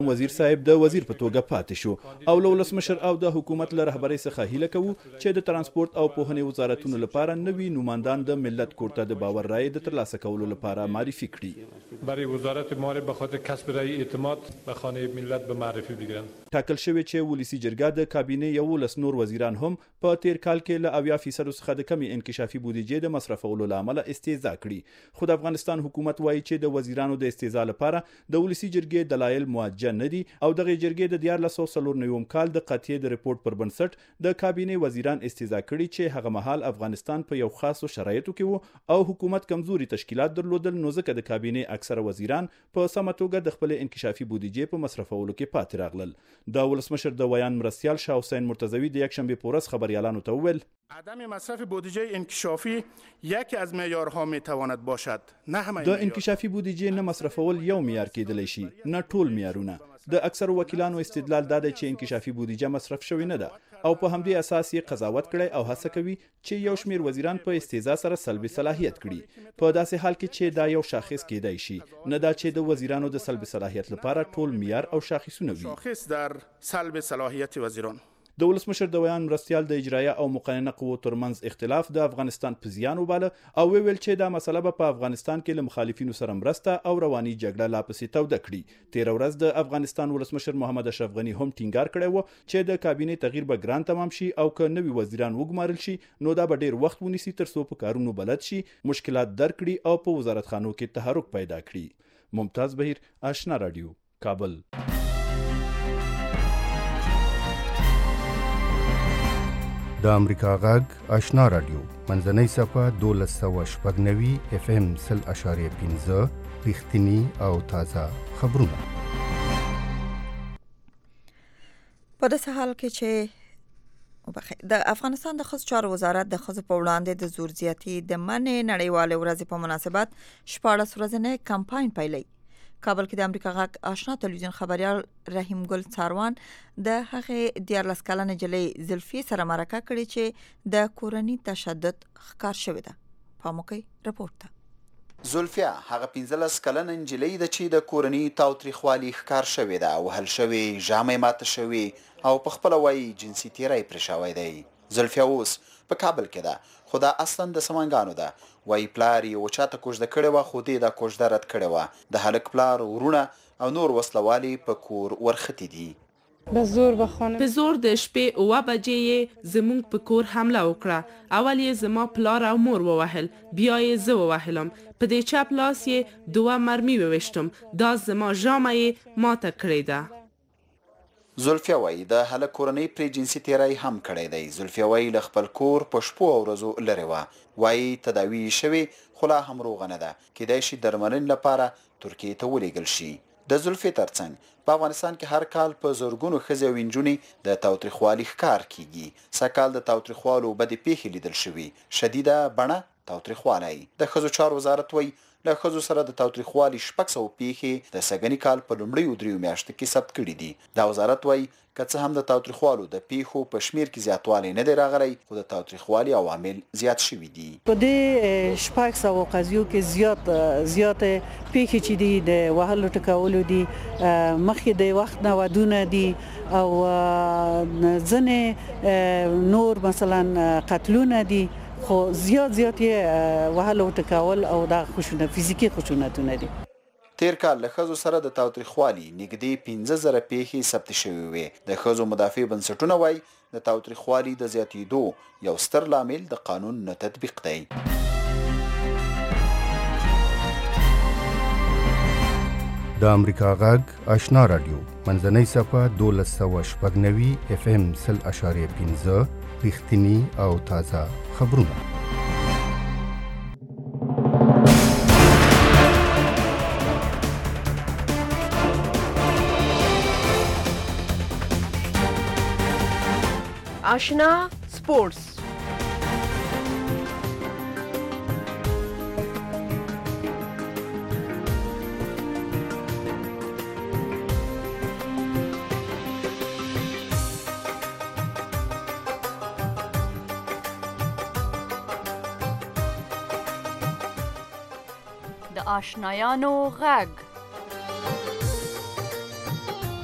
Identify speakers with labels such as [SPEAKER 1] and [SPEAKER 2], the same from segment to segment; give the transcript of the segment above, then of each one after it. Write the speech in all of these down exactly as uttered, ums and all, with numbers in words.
[SPEAKER 1] وزیر صاحب د وزیر په توګه پاتې شو او له ولسمشر او د حکومت له رهبرۍ څخه هیله کوو چې د ترانسپورت او پوهنې وزارتونو لپاره نوي نوماندان د ملت کور ته د باور رای د ترلاسه کولو لپاره معرفي کړي.
[SPEAKER 2] برای وزارت مالیه به خاطر کسب رای اعتماد به خانه ملت به معرفی بگیرن.
[SPEAKER 1] ټاکل شوی چې ولسی جرګه د کابینې یولس نور وزیران هم په تیر کال کې له اویا فیصد څخه د کمی انکشافي بودیجې د مصرفولو له امله استهزاء کړي. خو د افغانستان حکومت وایي چې د وزیرانو د استهزاء لپاره د ولسی جرګې دلایل موجه نه دي او دغه جرګې د دیارلس سوه څلور نوي کال د قطعي د ریپورت پر بنسټ د کابینې وزیران استهزاء کړي چې هغه مهال افغانستان په یو خاصو شرایطو کې وو او حکومت کمزوري تشکیلات درلودل، نو ځکه د کابینې اکثره وزیران په سمه توګه د خپل انکشافي بودیجې په مصرفولو کې پاتې راغلل. د ولسمشر د ویان مرستیال شاه حسین مرتضوی د یکشنبه په ورځ خبریالانو ته وویل
[SPEAKER 3] عدم مصرف بودجه انکشافی یکی از معیارها میتواند باشد، نه همه.
[SPEAKER 1] د انکشافي بودیجې نه مصرفول یو معیار کېدلی شي، نه ټول معیارونه. د اکثر وکیلانو استدلال دا دی چې انکشافي بودیجه مصرف شوی نه ده او په همدې اساس یې قضاوت کړی او هڅه کوي چې یو شمیر وزیران په استهزاء سره سلبي صلاحیت کړي. په داسې حال کې چې دا یو شاخص کېدای شي، نه دا چې د وزیرانو د سلبي صلاحیت لپاره ټول معیار او شاخصونه وي.
[SPEAKER 3] شاخص در سلب صلاحیت وزیران.
[SPEAKER 1] د ولسمشر د ویان مرستیال د اجرایه او مقننه قوو ترمنځ اختلاف د افغانستان په زیان وباله او ویل چې دا مسله به په افغانستان کې له مخالفینو سره مرسته او رواني جګړه لا پسې توده کړي. تیر ورځ د افغانستان ولسمشر محمد اشرف غنی هم ټینګار کړی و چې د کابینې تغییر به ګران تمام شي او که نوي وزیران وګمارل شي نو دا به ډیر وخت ونیسي تر څو په کارونو بلد شي، مشکلات درک کړي او په وزارتخانو کې تحرک پیدا کړي. ممتاز بهیر، آشنا رادیو، کابل.
[SPEAKER 4] د امریکا غږ آشنا رادیو منځنۍ صفحه دولس سوه شپږ نوي اف ام سل اشاریه پنځه رښتیني او تازه خبرونه.
[SPEAKER 5] په داسې حال کې چې د افغانستان د ښځو چارو وزارت د ښځو په وړاندې د زور زیاتي د منع نړیوالې ورځې په مناسبت شپاړس ورځنی کمپاین پیلوي. کابل کې د امریکا غږ آشنا تلویزیون خبریال رحیم ګل څاروان د هغې دیارلس کلنې نجلۍ زلفي سره مرکه کړې چې د کورني تشدد ښکار شوې ده. پام وکړئ رپورټ ته.
[SPEAKER 6] زلفیا هغه پنځلس کلنه نجلۍ ده چې د کورني تاوتریخوالي ښکار شوې ده، وهل شوې، ژامې ماته شوې او په خپله وایي جنسي تیری پرې شوی دی. زلفیا اوس په کابل کې ده، خو دا اصلا د سمنګانو ده. وایي پلار یې و چاته کوژده کړې وه، خو دې دا کوژده رد کړې وه. د هلک پلار، ورونه او نور وسلوالي په کور ورختي دي.
[SPEAKER 7] به زور به خانه
[SPEAKER 8] په زور د شپې اوه بجې یې زموږ په کور حمله وکړه. اول یې زما پلار او مور ووهل، بیا یې زه ووهلم. په دې چپ لاس یې دوه مرمي وویشتم. دا زما ژامه یې ماته کړې ده.
[SPEAKER 6] زلفیا وایي د هلک کورنۍ پرې جنسي تیری هم کړی دی. زلفیا وایي له خپل کور په شپو او ورځو لرې وه. وایي تداوی یې شوې خو لا هم روغه نه ده، کیدای شي درملنې لپاره ترکیې ته ولیږل شي. د زلفې ترڅنګ په افغانستان کې هر کال په زرګونو ښځې او نجونې د تاوتریخوالي ښکار کیږي. سږکال د تاوتریخوالو بدې پیښې لیدل شوي. شدیده بڼه تاوتریخوالی. د ښځو چارو وزارت وایي له ښځو سره د تاوتریخوالي شپږ سوه پیښې د سږني کال په لومړیو دریو میاشتو کې ثبت کړي دي. دا وزارت وایي که څه هم د تاوتریخوالو د پیښو په شمیر کې زیاتوالی نه دی راغلی، خو د تاوتریخوالي عوامل زیات شوي دي.
[SPEAKER 7] په دې شپږ سوه قضیو کې زیات زیات پیښې چې دي د وهلو ټکولو دي، مخکې د وخت نه ودونه دي او ځینې نور مثلا قتلونه دي، خو زیات زیات یې وهلو ټکول او دا خشونه فزیکي خشونتونه دي.
[SPEAKER 6] تیر کال له ښځو سره د تاوتریخوالي نږدې پنځه زره پیښې ثبت شوې وې. د ښځو مدافع بنسټونه وایي د تاوتریخوالي د زیاتېدو یو ستر لامل د قانون نه تطبیق دی.
[SPEAKER 4] د امریکا غږ آشنا رادیو منځنۍ صفحه دولس سوه شپږ نوي اف ام سل اشاریه پنځه رښتیني او تازه خبرونه.
[SPEAKER 9] آشنا سپورتس. د آشنایانو غږ.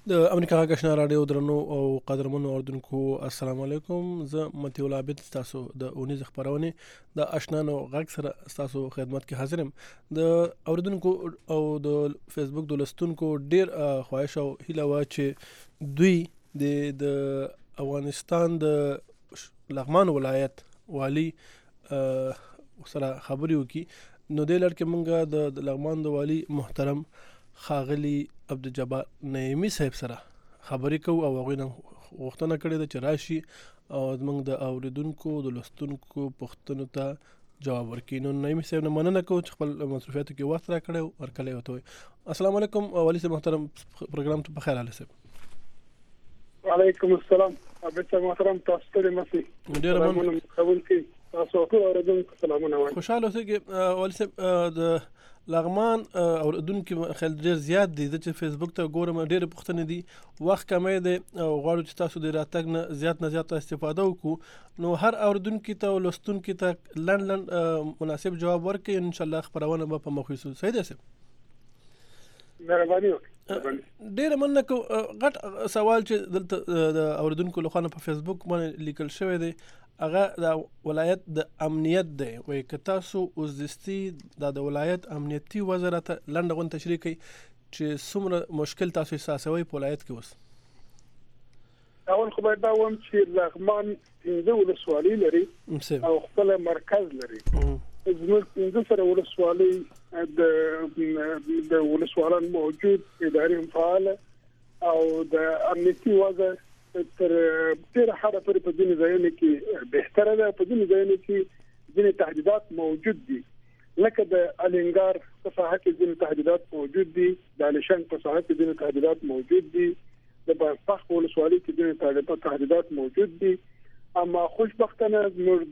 [SPEAKER 9] د امریکا غږ رادیو درنو او قدرمنو اوردونکو السلام علیکم. زه متي الله عبد تاسو د اونیز خبرونه د آشنانو غږ سره تاسو خدمت کې حاضرم. د اوردونکو او د فیسبوک د لستونکو ډیر خواهش او هیله وا چې دوی د د افغانستان د لغمان ولایت والی سره خبري وکي. نو د لړ کې مونږه د لغمان د والی محترم خاغلی عبدالجبار نعیمی صاحب سره خبرې کوو او هغوی نه غوښتنه کړې ده چې راشي او زموږ د اوریدونکو د لوستونکو پوښتنو ته جواب ورکړي. نو نعیمی صاحب نه مننه کوو چې خپل مصروفیاتو کې وخت راکړی او ورکلی ورته وایي. السلام علیکم والي صاحب محترم، پروګرام ته بخیر حاله صاحب.
[SPEAKER 10] وعلیکم السلام عبد صاحب محترم، تاسو ته مسي
[SPEAKER 9] ډېر مننه
[SPEAKER 10] قبول کړئ. تاسو ټول اوریدونکو سلامونه وایم.
[SPEAKER 9] خوشاله اوسئ چې والي صاحب د لغمان اوریدونکو خل ډیر زیات دي چې فیسبوک ته ګورم ډیر پوښتنې دي، وخت کمې دي او غواړو چې تاسو د راتګ نه زیات نه زیات استفاده وکړو. نو هر اوریدونکو ته ولستونکو ته لند لند مناسب جواب ورکړي، ان شاء الله خبرونه به په مخ وسو. صحیح ده صاحب؟
[SPEAKER 10] مهرباني وکړئ.
[SPEAKER 9] ډیر مننه کو. غټ سوال چې دلته د اوریدونکو لخوا په فیسبوک باندې لیکل شوی دی هغه د ولایت د امنیت دی. وایي که تاسو اوزدستي د ولایت امنیتي وزارت لنډه غون تشریح کوي چې څومره مشکل تاسو احساسوي په ولایت کې اوس؟
[SPEAKER 10] اول خو باید دا وایم چې لغمان پنځه ولسوالۍ لري او خپل مرکز لري. زموږ پنځه سره ولسوالۍ د د ولسوالان موجود، اداري فعال او د امنیتي وضع تر ډیره حده پورې په ځینې ځایونو کې بهتره ده، په ځینې ځایونو کې ځینې تهدیدات موجود دي، لکه د الینګار په ساحه کې ځینې تهدیدات موجود دي، د الیشنګ په ساحه کې ځینې تهدیدات موجود دي، د بازپخ ولسوالۍ کې ځینې تهدیدات موجود دي. اما خوشبختانه زموږ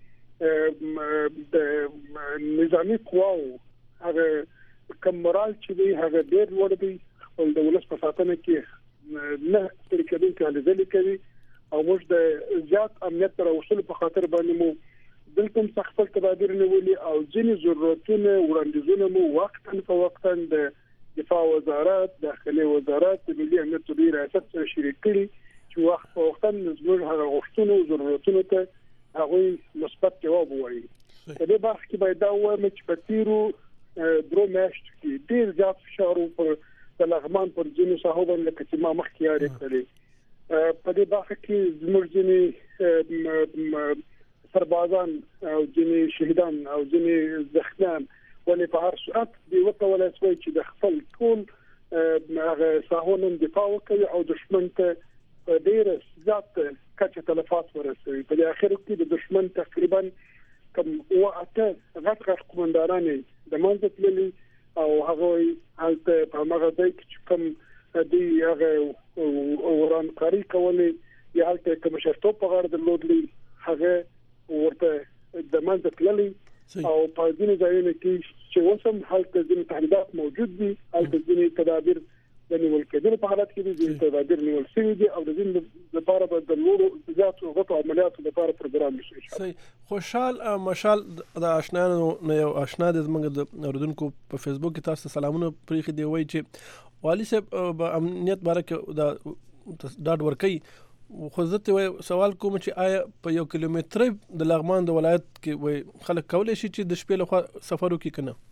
[SPEAKER 10] د د نظامي قواو هغه کوم مورال چې دی هغه ډیر لوړ دی، خپل د ولس په ساتنه کې نه ستړي کېدونکي هلې ځلې کوي او موږ د زیات امنیت ته راوستلو په خاطر باندې مو دلته هم خپل تدابیر نیولي او ځینې ضرورتونه وړاندیزونه مو وقتاً په وقتاً د دفاع وزارت، داخلي وزارت، د ملي امنیت او ریاست سره شریک کړي چې وخت په وخت زموږ هغه غوښتنو او ضرورتونو ته هغوی مثبت جواب ووایي. په دې برخه کې باید دا ووایم چې په تیرو درو میاشتو کې ډېر زیات فشار پر د لغمان پر ځینو ساحو باندې لکه چې ما مخکې یاري کړی. په دې برخه کې زموږ ځینې سربازان او ځینې شهیدان او ځینې زخمیان ولې په هر صورت دی وکولای شي چې د خپل ټول هغه ساحو نن دفاع وکړي او دشمن ته ډېر زیات کچه تلفات ورسوي. په دې اخر کې د دشمن تقریبا کوم واته غټ غټ قومندانان د منځ تللي او هغه هلته په هغه ځای کې کوم دی هغه ورانکاري کولې یا هلته کوم شرطو په غاړه درلودلي هغه ورته د منځ تللي او په ځینې ځایونو کې چې اوسم هلته ځینې تهدیدات موجود دي، هلته ځینې تدابیر د نیول کېدلو په حالت کې دي، ځینې تدابیر نیول شوي دي او د ځینې لپاره به د نورو زیاتو غټو عملیاتو لپاره پروګرام وشي.
[SPEAKER 9] صحیح. خوشحال مشال د آشنانو نه یو آشنا د زموږ د اوریدونکو په فیسبوک کې تاسو سلامونه پرېښي دی، وایي چې والي صاحب په امنیت باره کې دا ډاډ ورکوي، خو زه ته سوال کوم چې آیا په یو کیلومتر د لغمان د ولایت کې وایي خلک کولی شي چې د شپې لخوا سفر وکړي که نه؟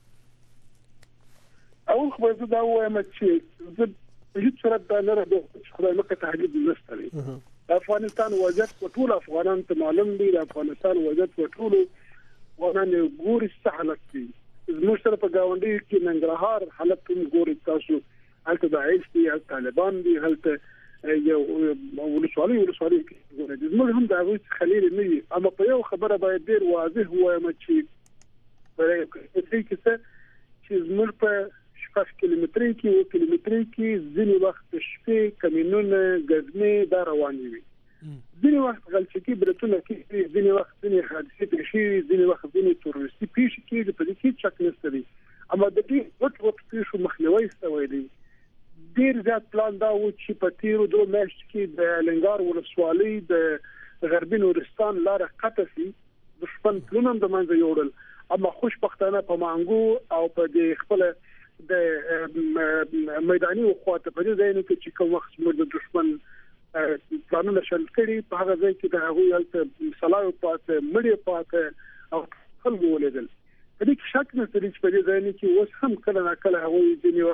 [SPEAKER 10] اول خو زه دا وایم چې زه په هیڅ صورت دا نه راځم چې خدای مکه تهدید نشته دی. د افغانستان وضعیت په ټول افغانانو ته معلوم دی، د افغانستان وضعیت په ټول افغانانو ګوري څه حالت دی. زموږ سره په ګاونډي کې ننګرهار حالت هم ګوري تاسو، هلته داعش دی، هلته طالبان دی، هلته یو ولسوالۍ ولسوالۍ کې ګوري. زموږ هم د هغوی څخه لرې نه وي. اما په یو خبره باید ډېر واضح ووایم چې په دې کې څه چې زموږ په شپږ کیلومترۍ کې او کیلومترۍ کې ځینې وخت شپې کمینونه ګزمې دا روانې وي، ځینې وخت غلچکي برتونه کې، ځینې وخت ځینې حادثې پیښې وي، ځینې وخت ځینې تروریستي پیښې کېږي. په دې کې شک نشته دی. اما د دې وټ وټ پیښو مخنیوی شوی دی. ډېر زیات پلان دا و چې په تیرو دوه میاشتو کې د الینګار ولسوالۍ د غربي نورستان لاره قطع شي، دشمن پلونه هم د منځه یوړل. اما خوشبختانه په مانګو او په دې خپل د میداني وقوات په دې ځای کې چې کوم وخت موږ د دشمن پلانونه شل کړي په هغه ځای کې د هغوی هلته سلاو پاتې مړی پاتې او خلک ولیدل. په دې کې شک نشته چې په دې ځای کې اوس هم کله نه کله هغوی ځینې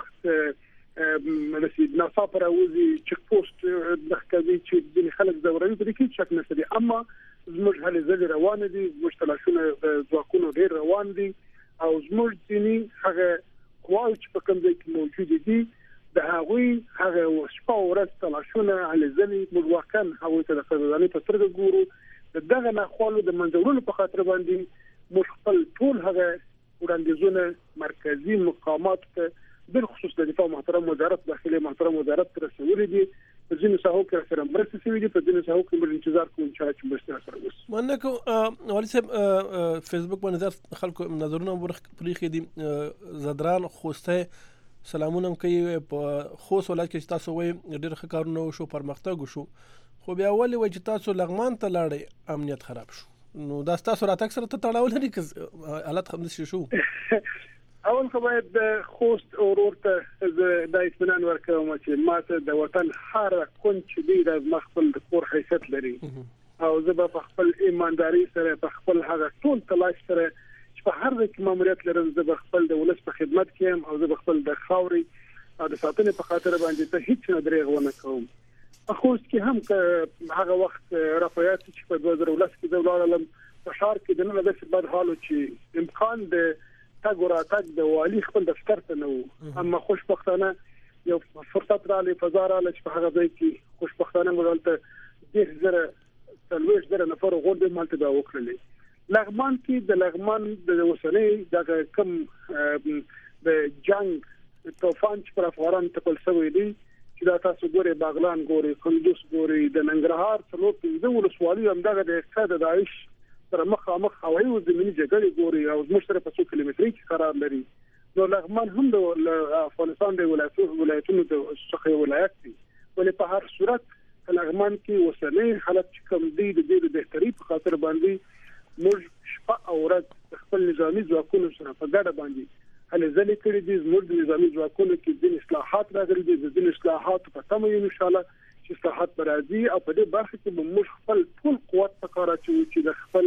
[SPEAKER 10] وخت رسید ناصا پر اوزي چک پوسټ د کوي چې ځینې خلک زوروي په دې کې شک نشته. اما زموږ هلې ځلې روان دي، زموږ تلاشونه د ځواکونو ډېر روان دي او زموږ ځینې هغه قواوې چې په کوم ځای کې موجود دي د هغوی هغه شپه او ورځ تلاشونه هلې ځلې موږ واقعا هغوی ته د قدردانۍ په سترګه ګورو. د دغه ناخوالو د منځورولو په خاطر باندې موږ خپل ټول هغه وړاندیزونه مرکزي مقامات ته بالخصوص د دفاع محترم وزارت داخلي محترم وزارت رسولي دي. په ځینو ساحو کې سره مرسته شوې دي، په ځینو ساحو کې موږ انتظار کوو چې مرسته سره وشي.
[SPEAKER 9] مننه کوم والي صاحب. فیسبوک باندې خلکو نظرونه پرېښي دي. زدران خوسته سلامونه کوي په خوست ولایت کې چې تاسو وایي ډېر ښه کارونه وشو، پرمختګ وشو، خو بیا ولې وایي چې تاسو لغمان ته لاړئ امنیت خراب شو؟ نو دا تاسو راتګ سره ته تړاو لري که حالت همداسې شو؟
[SPEAKER 10] اول خو باید د خوست اورور ته د اطمینان ورکوم چې ماته د وطن هر کون چې دی د مخبل د کور حیثیت لري او زه په خپل ایمانداري سره په خپل هغه ټول تلاش سره چې په هر ځای کې ماموریت لرم زه په خپل د ولس په خدمت کې یم او زه په خپل د خاورې او د ساتنې په خاطر باندې ته هیڅ نه دریغ ونه کوم. په خوست کې هم هغه وخت رافایات چې په دوه زره ولس کې د ولالم په شهر کې د نن د بد حالو چې امکان د تاګ وراتګ د والی خپل دفتر ته نه وو، اما خوشبختانه یو فرصت رالی فضا رالی چې په هغه ځای کې خوشبختانه موږ هلته ډېر زره څلوېښت زره نفر غونډې مالته دا وکړلې. لغمان کې د لغمان د اوسنۍ دغه کوم د جنګ طوفان چې پر افغانان تپل شوی دی چې دا تاسو ګورئ باغلان ګورئ کندوز ګورئ د ننګرهار څلور پنځه ولسوالۍ همدغه د اقتصاد د داعش سره مخامخ هوایي او زمینی جګړې ګوري او زموږ سره په څو کیلومتري کې قرار لري. نو لغمان هم د افغانستان د ولایتونو څخه ولایت دی، ولې په هر صورت لغمان کې اوسنۍ حالت چې کوم دی د دې د بهتري په خاطر باندې موږ شپه او ورځ خپل نظامی ځواکونو سره په ګډه باندې هلې ځلې کړې دي. زموږ د نظامی ځواکونو کې ځینې اصلاحات راغلي دي، د ځینې اصلاحاتو په تمه یو ان شاء الله چې اصلاحات به راځي او په دې برخه کې به موږ خپل ټول قوت په کار اچوو چې د خپل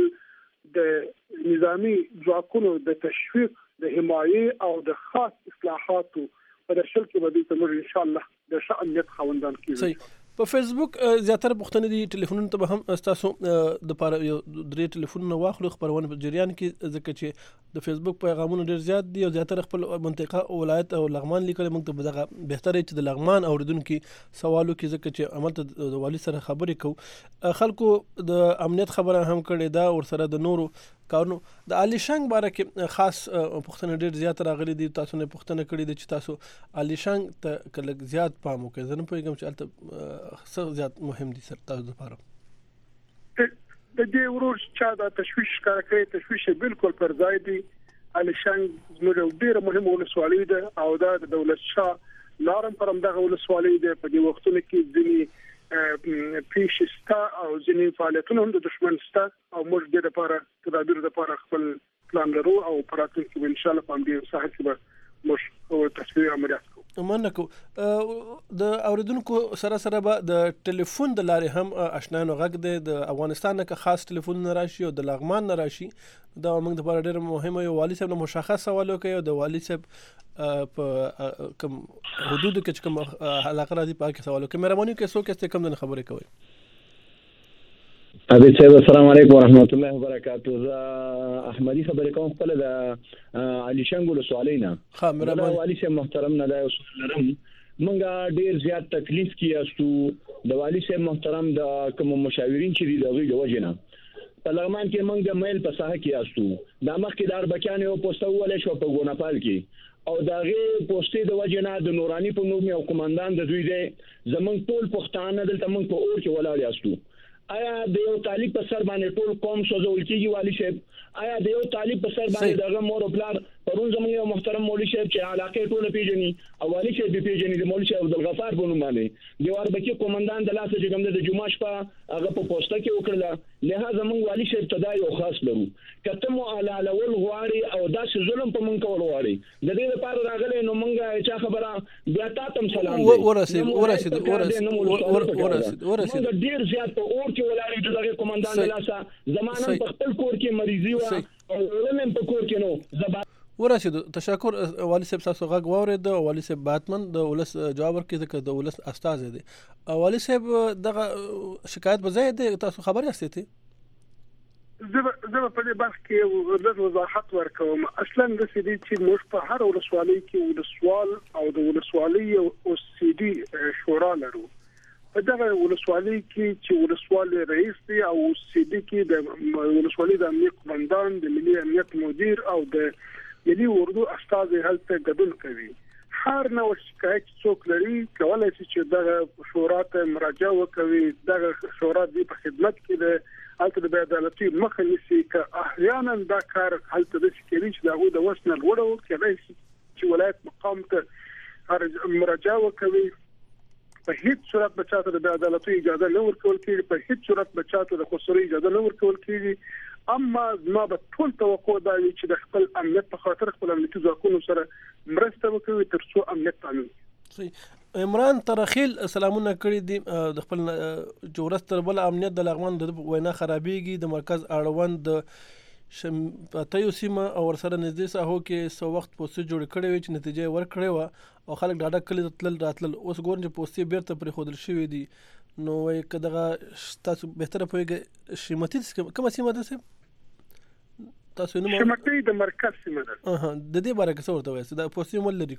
[SPEAKER 10] د نظامی ځواکونو د تشویق د حمایې او د خاص اصلاحاتو په درشل کې به د موږ ان شاء الله د شأنیت خوندان کیږي.
[SPEAKER 9] په فیسبوک زیاتره پوښتنې دي ټلیفونونو ته به هم تاسو د پاره یو درې ټلیفونونه واخلو خبرونه په جریان کې، ځکه چې د فیسبوک پیغامونه ډېر زیات دي او زیاتره خپل منطقه ولایت او لغمان لیکل موږ ته دغه بهتره چې د لغمان اوریدونکو سوالو کې ځکه چې عمل ته د والي سره خبرې کوو. خلکو د امنیت خبره هم کړې ده او سره د نورو کارونو د علي شنګ باره کې خاص پوښتنه ډېر زیات راغلي دي. تاسو نه پوښتنه کړې ده چې تاسو علي شنګ ته کله زیات پام وکړئ. زه نه پوهېږم چې هلته څه زیات مهم دي سر تاسو لپاره.
[SPEAKER 10] د دې ورور چې دا تشویش کار کوي تشویش بالکل پر ځای دی. علي شنګ زموږ ډېر مهم ولسوالي ده او دا د دولت شاه لارم پر همدغه ولسوالي ده. په دې وختونو کې ځینې پیښې شته او ځینې فعالیتونه هم د دشمن شته او موږ دې لپاره تدابیر لپاره خپل پلان لرو او په راتلونکي کې ان شاء الله په همدې ساحه کې به موږ تصویر عملیات کوو.
[SPEAKER 9] مننه کوو. د اوریدونکو سره سره به د ټلیفون د لارې هم آشنایانو غږ دی. د افغانستان نه خاص ټلیفون نه راشي او د لغمان نه راشي دا موږ لپاره ډېر مهمه. یو والي صاحب نه مشخص سوال وکړي او د والي صاحب په کوم حدود کې کوم علاقه راځي په کې سوال وکړي. مهرباني وکړئ څوک یاست کوم نه خبرې کوئ؟
[SPEAKER 11] ابي صاحب السلام علیکم ورحمت الله وبرکاته. زه احمدي خبرې کوم خپل د علي شنګ ولسوالۍ نه.
[SPEAKER 9] ها مهرباني.
[SPEAKER 11] والي صاحب محترم نه دا یو لرم منګه ډیر زیات تکلیف کیاستو د والي صاحب محترم د کوم مشاورین چې دی دغه د وجنه په لغمان کې موږ د میل په ساحه کې یاستو د مخ کې د اربکان یو پوسټ ولې شو په ګوناپال کې او دغه پوسټې د وجنه د نورانی په نوم یو کمانډان د دوی دی زمونږ ټول پښتانه دلته موږ په اور کې ولاړ یاستو. آیا د یو طالب په سر باندې ټول قوم سوځول کیږي والي صاحب؟ آیا د یو طالب په سر باندې دغه مور او پلار پرون زموږ یو محترم مولوي صاحب چې علاقې ټول پیژني او والي صاحب پیژني د مولوي صاحب عبدالغفار په نوم باندې دیوار بکی کومندان د لاسه چې کوم د جمعه شپه هغه په پوسټه کې وکړه لهدا زموږ والي صاحب ته دا یو خاص لرو کته مو علاله ول غواړي او داسې ظلم په مونږ کول غواړي د دې لپاره راغلي نو مونږه چا خبره بیا تاسو سلام دی
[SPEAKER 9] ورسید ورسید ورسید ورسید ورسید
[SPEAKER 11] ډیر زیات په اور کې ولاړ دغه کومندان د لاسه زمانه په خپل کور کې مریضي و او ولنم په کور کې نو زبا
[SPEAKER 9] ورسید تشکر والي صاحب تاسو غږ واورید والي صاحب باتمن د ولس جواب ورکړي ځکه د ولس استاد دی والي صاحب دغه شکایت به ځای دی تاسو خبر یاستئ ته
[SPEAKER 10] زه زه په دې بحث کې د وضاحت ورکوم اصلا د سړي چې موږ په هر ولسوالۍ کې ولسوال او د ولسوالۍ او سي ډي شورا لرو په دغه ولسوالۍ کې چې ولسوالۍ رئیس دی او سي ډي کې د ولسوالۍ د امنیت قومندان د ملي امنیت مدیر او د ملي اردو استاد هلته ګډون کوي هر نو شکایت څوک لري کولای شي چې دغه شورا ته مراجعه وکړي دغه شورا د خدمت کې د الته د عدالتي مخه نیسي که احیانا دا کار هلته د شکایت چې دغه د وسنه وړو کېدای شي چې ولایت مقام ته مراجعه وکړي په هیڅ صورت بچاته د عدالتي اجازه نه ورکول کېږي په هیڅ صورت بچاته د خصوصي اجازه نه ورکول کېږي اما ما به ټول توقع دا وي چې د خپل امنیت په خاطر خپل امنیتي ځواکونو سره مرسته وکړي تر څو امنیت تامین
[SPEAKER 9] شي عمران ترخیل سلامونه کړی دي د خپل جوړست تر بل امنیت د لغمان د وینا خرابېږي د مرکز اړوند د شمپاتیو سیمه او ورسره نږدې ساحو کې سو وخت پوسټ جوړ کړی وي چې نتیجه ورکړې و او خلک ډاډه کړي تل راتل اوس ګورن چې پوسټ بیرته پرې خودل شوی دي نو وای کداغه تاسو بهتره پوهیږئ شماتي کومه سیمه ده تاسو نو
[SPEAKER 10] شماتي د مرکز سیمه ده
[SPEAKER 9] اها د دې باره کې څه ورته وایي دا پوسټ مول لري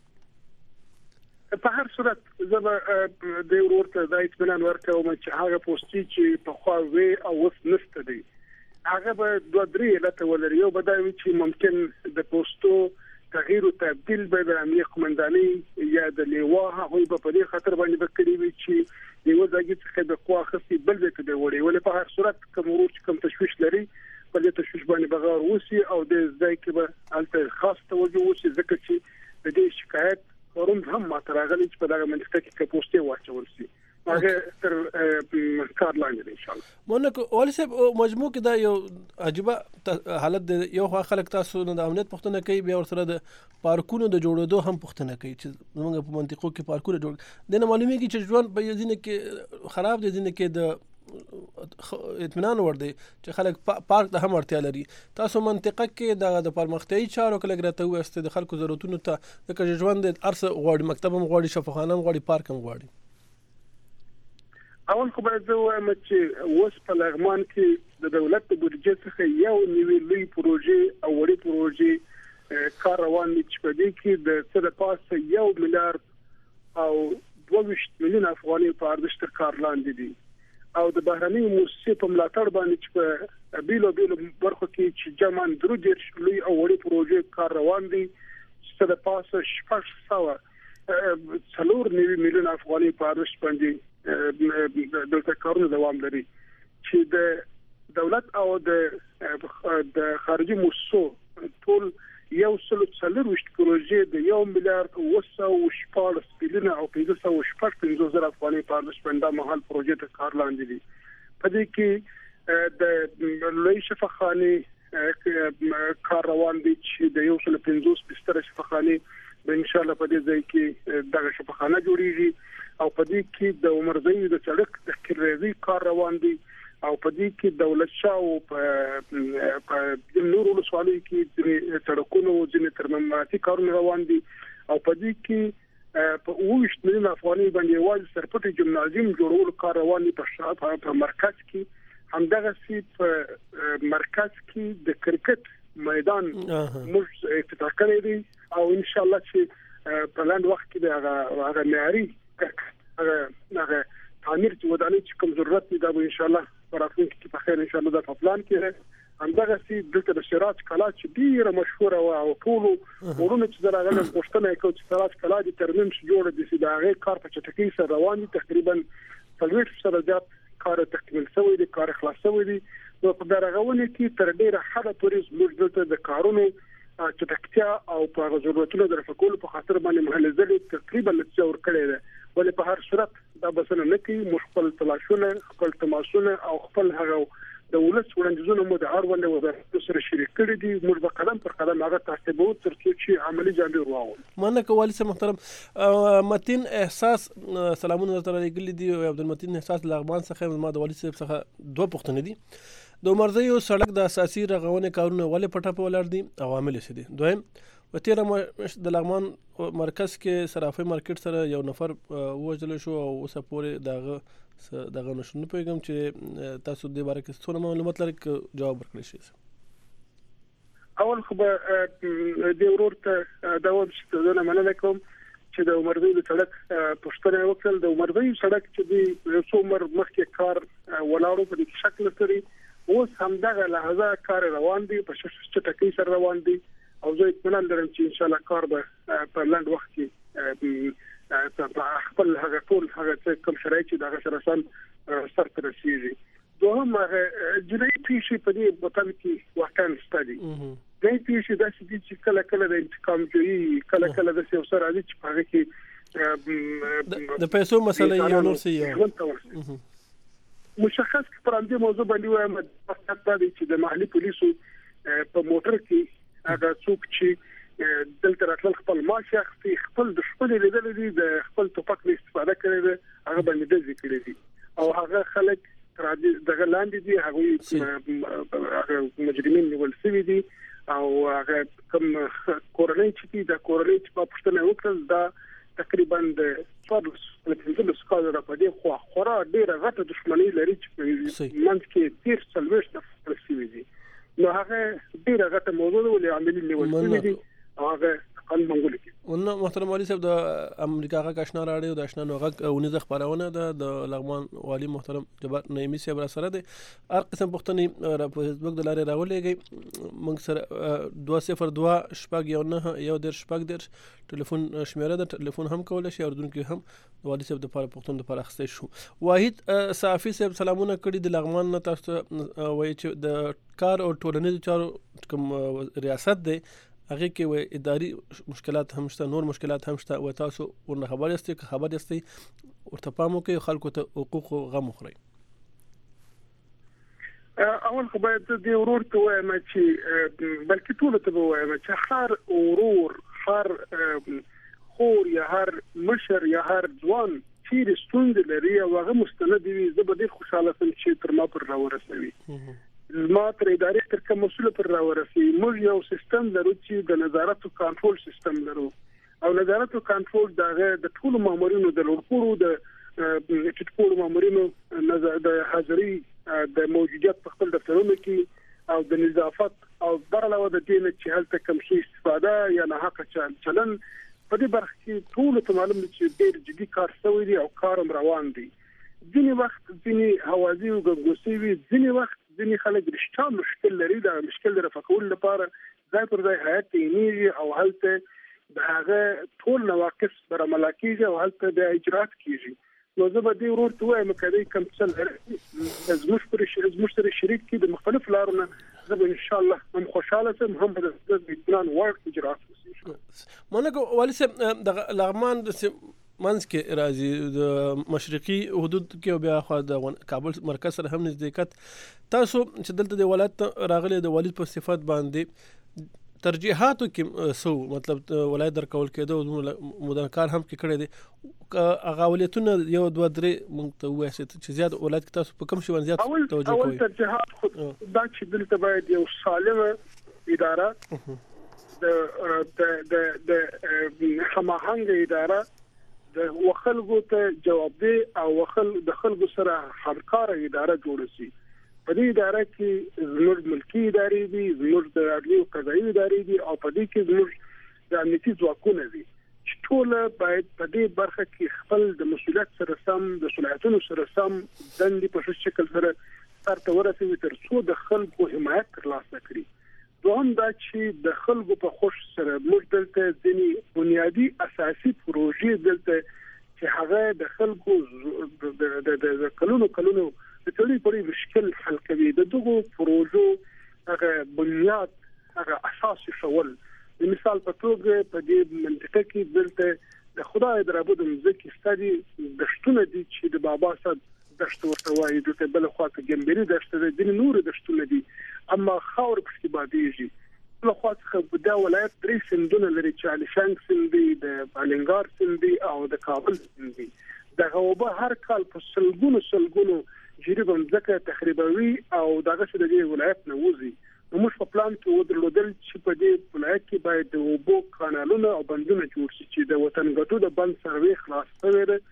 [SPEAKER 9] کړی
[SPEAKER 10] په هر صورت زه د ورته د اطمینان ورکوم چې هغه پوسټ چې په خوا وی او وس نشته دی هغه به دوه درې لته ولري یو بدایي چې ممکن د پوسټو تغییر او تبديل به د امنیت قومنداني یا د لیوا هغه په دې خاطر باندې وکړي وي چې یو ځای چې د قوا خصي بل ځای ته دی وړي ولې په هر صورت کوم ورچ کوم تشويش لري په دې تشويش باندې بغیر وسی او د ځای کې به الته خاص توجه وسی ځکه چې د دې شکایت ورون هم ماتراغلي چې په دغه منطقه کې پوسټي واچول شي هغه تر کار لاندې ان شاء الله
[SPEAKER 9] مونږ اول څه مجموع کې دا یو عجيبه حالت دی یو خلک تاسو د امنیت پښتنه کوي بیا ورسره د پارکونو د جوړېدو هم پښتنه کوي چې موږ په منطقو کې پارکونه جوړ د نه معلومي کې چې ژوند په ځینې کې خراب دي ځینې کې د اطمینان ور دي چې خلک پارک ته هم اړتیا لري تاسو منطقه کې د د پرمختیايي چارو کله ګرته وسته د خلکو ضرورتونو ته د ژوند ارث غواړي مکتب هم غواړي شفاخانه هم غواړي پارک هم غواړي
[SPEAKER 10] اول خو باید زه وایم چې اوس په لغمان کې د دولت د بودیجې څخه یو نوی لوی پروژې او وړي پروژې کار روان دي چې په دې کې د څه د پاسه یو میلیارډ او دوه ویشت میلیون افغانۍ په ارزښت کار لاندې دي او د بهرنۍ موسسې په ملاتړ باندې چې په بیلو بیلو برخو کې چې جمع درو دېرش لوی او وړي پروژې کار روان دي چې څه د پاسه شپږ سوه څلور نوي میلیون افغانۍ په ارزښت باندې دلته کارونه دوام لري چې د دولت او د د خارجي موسسو ټول یو سل څلور وشت پروژې د یو میلیارډ او وسو شپږ میلیونه او پنځه سوه شپږ پنځه زره افغانۍ په ارزښت باندې مهال پروژې ته کار لاندې دي په دې کې د لوی شفاخانه کار روان دي چې د یو سل پنځوس بستر شفاخانه به ان شاء الله په دې ځای کې دغه شفاخانه جوړیږي او په دې کې د عمرزي د سړک تخریبي کار روان دي او په دې کې دولت شاو په په نورو ولسوالۍ کې د سړکونو ځینې ترمیماتي کارونه روان دي او په دې کې په اوښت مليون افغانۍ باندې واځ سرپټي جمنازیم جوړول کار روان دي په شاته په مرکز کې همدغه سي په مرکز کې د کرکټ میدان موږ افتتاح کړی دی او ان شاء الله چې په لاند وخت کې د هغه معیاري هغه هغه تعمیر چې ودانۍ چې کوم ضرورت دی دا به ان شاء الله راتلونکي کې په خیر ان شاء الله د پلان کې همدغه سي دلته د شراج کلا چې ډیره مشهوره او ټول ورونه چې دراغله پښتنه کوي چې شراج کلا د ترمیم جوړ دي چې دا غي کار په چټکۍ سره روان دي تقریبا څلور سره زیات کار تکمیل شوی دی کار خلاص شوی دی نو په درغونه کې تر ډیره حد پورې موږ دلته د کارونو چټکتیا او په ضرورتونو د رفقولو په خاطر باندې محل ځلې تقریبا څور کړي ده ولې په هر صورت دا بسنه نه کوي مخفل تلاشونه خپل تماسونه او خپل هغه د ولس وړاندیزونه مو د اړوند وزارت سره شریک کړي دي موږ به قدم پر قدم هغه تعقیبو تر څو چې عملی جامې وروړو
[SPEAKER 9] مننه کوالي سه محترم متین احساس سلامونه تر لګل دي عبد المتین احساس لغمان څخه ما د والي صاحب څخه دوه پوښتنې دي د مرزیو سړک د اساسي رغونې کارونه ولې پټه په ولر دي عوامل څه دي دویم و تیر د لغمان مرکز کې صرافي مارکیټ سره یو نفر وژل شو او اوس پورې دغه دغه نشو نه پیغام چې تاسو د باره کې څونه معلومات لرئ جواب ورکړئ شي
[SPEAKER 10] اول خو به د ورور ته دا وبشته نه مننه کوم چې د مرزیو سړک پښتنه وکړل د مرزیو سړک چې د څومره مخکې کار ولاړو په دې شکل سره اوس همدغه لحظه کار روان دي په شش ټکی سره روان دي او زه اطمینان لرم چې ان شاء الله کار به په لاند وخت کې په خپل هغه ټول هغه کوم شرایط چې دغه سره سم سر ته رسیږي دوهم هغه جنایي پیښې په دې بوتل کې واقعا ستدي دې پیښې د چې کله کله د انتقام جوړي کله کله د سیاست راځي چې په هغه کې
[SPEAKER 9] د پیسو مسله یو نور څه
[SPEAKER 10] مشخص پر دې موضوع باندې وایم چې چې د محلي پولیسو په موټر کې هغه څوک چې دلته راتل خپل معاش اخلي خپل د خپل لیدل دي د خپل توپک استفاده کوي هغه باندې د ذکر دي او هغه خلک تر دغه لاندې دي هغه مجرمین نیول شوي دي او هغه کوم کورنۍ چې د کورنۍ په پښتنه وکړل دا تقریبا د څوارلس پنځلس کاله را پدې خو خورا ډیره غټه دښمنۍ لري چې منځ کې تیر څلوېښت نفر شوي دي نو هغه ډیره غټه موضوع ولې عاملین نیول شوي دي هغه قانون منګول کی
[SPEAKER 9] ونه محترم والي صاحب د امریکا غا آشنا راډیو د آشنا نوغه اونیزه خبرونه د لغمان والي محترم جبار نعیمی صاحب را سره دي هر قسم پښتني را په فیسبوک د لارې راولېږي موږ سره دوه صفر دوه شپږ یو نه یو در شپږ در ټلیفون شمیره د ټلیفون هم کول شي اردوونکو هم والي صاحب د لپاره پښتون د لپاره اخستې شو واحد صافي صاحب سلامونه کړي د لغمان نه تاسو وایي چې د کار او ټولنیز چارو کوم ریاست دی هغه کې و اداري مشکلات هم شته نور مشکلات هم شته او تاسو ورنه خبر یاستئ که خبر یاستئ ورته پام وکړئ خلکو ته حقوق او غم خوري
[SPEAKER 10] اول خو باید د ورور ته وایم چې بلکې ټول ته وایم چې هر ورور هر خور یا هر مشر یا هر ځوان چې ستوند لري او هغه مستند وي زه به ډیر خوشاله شم چې تر ما پر راورسوي ما تر ادارې تر کوم مسؤل پر راورسي موږ یو سیستم لرو چې د نظارت او کنټرول سیستم لرو او نظارت او کنټرول دغه د ټول مامورینو د لورپورو د چې ټول مامورینو د حاضرۍ د موجودیت په خپل دفترونو کې او د نظافت او برعلاوه د دې نه چې هلته کوم شي استفاده یا نه حق چلن په دې برخه کې ټول ته معلوم دي چې ډېر جدي کار شوی دی او کارم روان دی ځینې وخت ځینې حوازی او ګوسې وي ځینې وخت ځینې خلک رښتا مشکل لري دا مشکل د رفقول لپاره ځای پر ځای حیات نیږي او هلته د هغه ټول نواقص بر عمل کیږي او هلته د اجرات کیږي نو زه به دې ورور ته وایم کله کوم څه لري زموږ پر زموږ سره شریک کی د مختلف لارونو زه به ان شاء الله هم خوشاله سم هم د اطمینان ورک اجرات وشي
[SPEAKER 9] مونږ والي صاحب د لغمان منځ کې راځي د مشرقي حدود کې بیا خو د کابل مرکز سره هم نزدېکت تاسو چې دلته د ولایت راغلي د والد په صفات باندې ترجیحاتو کې سو مطلب ولایت درکول کېده مدن کار هم کې کړی دی هغه ولایتونه یو دوه درې مونږ ته وایي چې زیات ولایت کې تاسو په کوم شي باندې زیات توجه کوئ
[SPEAKER 10] اول ترجیحات خو دا چې دلته باید یو سالمه اداره د د د هماهنګ اداره د وخلګو ته جوابدeh او وخل د خلکو سره همکار اداره جوړ شي په دې اداره کې زموږ ملکی ادارې دي زموږ د عدلي او قضایي ادارې دي او په دې کې زموږ د امنیتي ځواکونه دي چې ټول باید په دې برخه کې خپل د مسؤلیت سره سم د صلاحیتونو سره سم دندې په ښه شکل سره ترته ورسوي تر څو د خلکو حمایت ترلاسه کړي دوهم دا چې د خلکو په خوش سره موږ دلته ځینې بنیادی اساسي پروژې دلته چې هغه د خلکو د کلونو کلونو د ټولې پرې مشکل حل کوي د دغه پروژو هغه بنیاد هغه اساس شول مثال په توګه په دې منطقه کې دلته د خدای درابود مزکی ستدي د شتونه دي چې د بابا صاحب دشت ورته وایي د بل خوا ته ګمبري دشت د نور د شتونه دي اما خاور په بادیږي له خوا څخه د ولایت درې سندونه لري چې علشانګ سندي د بالنګار سندي او د کابل سندي دغه وبه هر کال په سلګونو سلګونو جریبه ځکه تخریبوي او دغه څه د ولایت نه وځي نو موږ په پلان کې ودرلودل چې په دې ولایت کې باید د اوبو کانالونه او بندونه جوړ شي چې د وطن ګټو د بند سروي خلاص شوی دی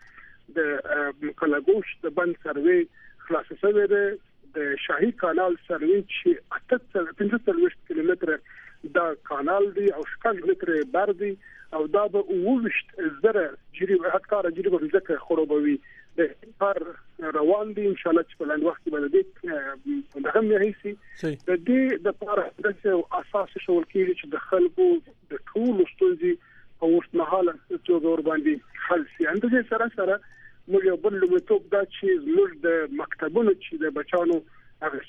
[SPEAKER 10] د کلاګوش د بند سروي خلاص شوی دی د شاهي کانال سروي چې اته پنځه کیلومتره دا کانال دی او شکل متر بر دی او دا به ووشت زره جریبه هکاره جریبه ځکه خرابوي د پر روان دي ان شاء الله چې په لاندې وخت باندې د هم هيسي د دې د پر د اساس شول کېږي چې د خلکو د ټول ستونزې او وشمحاله چې ور باندې حل شي اندازه سره سره موږ یو بل لومړیتوب دا چې موږ د مکتبونو چې د بچانو هغه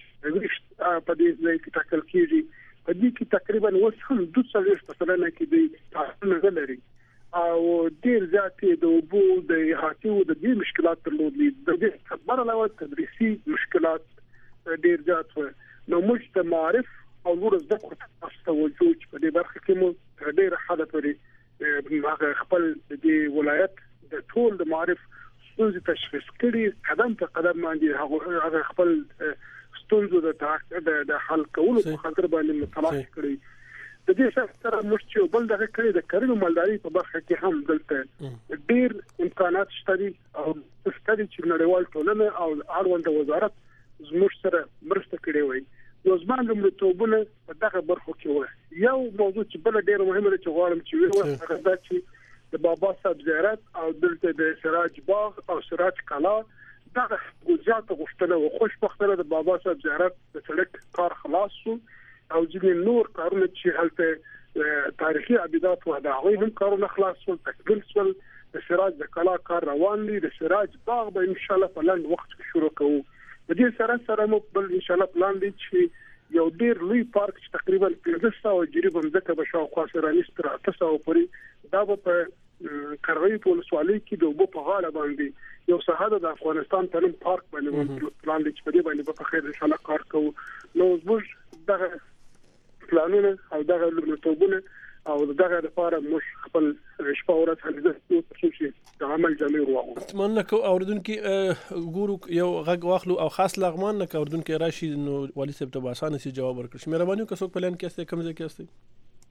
[SPEAKER 10] په دې ځای کې ټاکل کېږي په دې کې تقریبا اوس هم دوه څلوېښت په سلنه کې د تاسو لري او ډیر ځاتې د وبو د احاطې او د دې مشکلات درلودلي د دې خبره علاوه تدریسي مشکلات ډیر ځات و نو موږ د معرف او نور زده کړو تاسو توجه چې په دې برخه کې مو ډیر حدا پرې هغه خپل د دې ولایت د ټول د معرف ستونزې تشخیص کړي قدم په قدم باندې هغه خپل ستونزو د د حل کولو په خاطر باندې مطالعه کړي د دې سره موږ چې بل دغه کړي د کرنې مالداري په برخه کې هم دلته ډیر امکانات شته او ستاسو چې نړیوال ټولنه او اړوند وزارت زموږ سره مرسته کړې وي نو زموږ لومړیتوبونه په دغه برخه کې و یو موضوع چې بل ډیر مهمه ده چې غواړم چې ویل هغه دا چې د بابا صاحب زیارت او دلته د سراج باغ او سراج کلا دغه جزئیات غوښتنه او خوشبختانه د بابا صاحب زیارت د سړک کار خلاص شو او ځینې نور کارونه چې هلته تاریخي ابدات و دا غوي هم کارونه خلاص شول تکمیل شول د سراج د کلا کار روان دي د سراج باغ به ان شاء الله په لاندې وخت کې شروع کوو د دې سره سره مو بل ان شاء الله پلان دي چې یو ډیر لوی پارک چې تقریبا پنځه سوه جریبه ځکه به شاوخوا سره نشته اته سوه پورې دا په کروي په ولسوالۍ کې د وبو په غاړه باندې یو ساحه د افغانستان په نوم پارک باندې پلان دي چې په دې باندې په خیر ان شاء الله کار کوو نو زموږ دغه پلانونه او دغه لومړیتوبونه او دغه لپاره موږ خپل شپه ورځ هلته کوو د عمل جامع وروغو
[SPEAKER 9] اتمنى کو اوردونکو ګورو یو غږ واخلو او خاص لغمان نه اوردونکو راشي نو والي صاحب ته اسانه سي جواب ورکړي مهرباني وکړئ څوک پلان کې استه کم ځای کې استه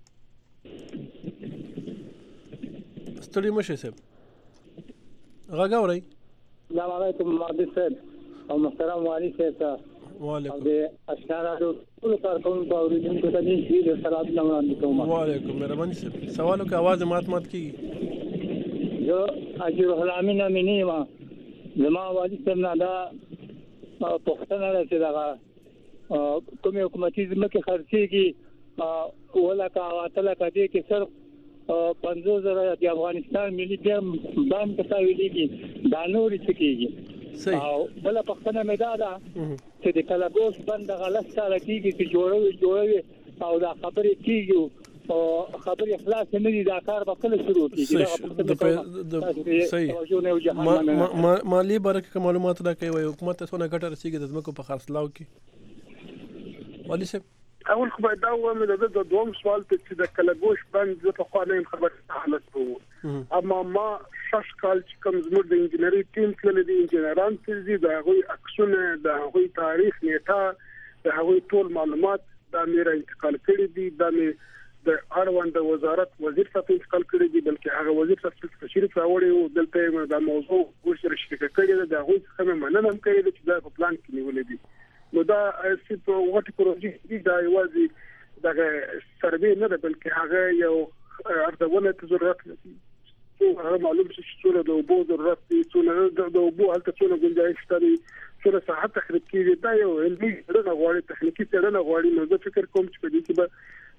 [SPEAKER 9] ستړي مشه صاحب غږ اورئ
[SPEAKER 12] السلام علیکم مهدی صاحب او محترم والي صاحب
[SPEAKER 9] وعلیکم
[SPEAKER 12] د اشاره ټول کارکونکو اوریدونکو ته دې د سلام وړاندې کوم
[SPEAKER 9] وعلیکم مهرباني صاحب سوالو کې आवाज مات مات کیږي
[SPEAKER 12] جو اجر الحلامین امینی ما زما والي صاحب نه دا پښتنه راځي دا کومه حکومتي ځمکه خرڅيږي ولا کا واتله کدي کې صرف پنځه زره د افغانستان ملي بیم بام کتا ویلېږي دا نور څه کېږي او بل پښتنه مې دا ده چې د کلاګوس بند غلط سره کېږي چې جوړوي جوړوي او دا خبرې کېږي او خبرې خلاص نه دي دا کار به کله شروع کېږي
[SPEAKER 9] صحیح مالی برکه معلومات راکوي حکومت ته څونه ګټه رسیږي د ځمکو په خرڅلاو کې والي صاحب
[SPEAKER 10] اول خو باید دا وایم د دوم سوال ته چې د کلاګوش بند په خوانه خبره حالت وو اما ما شش کال چې کوم زموږ د انجنیری ټیم کې د انجنیران چې د هغه عکسونه د هغه تاریخ نیټه د هغه ټول معلومات د میرا انتقال کړي دي د د اړوند وزارت وزیر صاحب انتقال کړي دي بلکې هغه وزیر صاحب تشریف راوړی او دلته د موضوع ورسره شریک کړي د هغه څخه مننه هم کوي چې دا په پلان کې نیولې دي نو دا چې په وخت پروژې دی دا یوازې دغه سروې نه ده بلکې هغه یو ارزونه ته ضرورت لري هغه معلوم شي چې څونه د وبو ضرورت دي څونه د وبو هلته څونه گنجائش لري څونه صحت تخریب کیږي دا یو علمي څېړنه غواړي تخنیکی څېړنه غواړي نو زه فکر کوم چې په دې کې به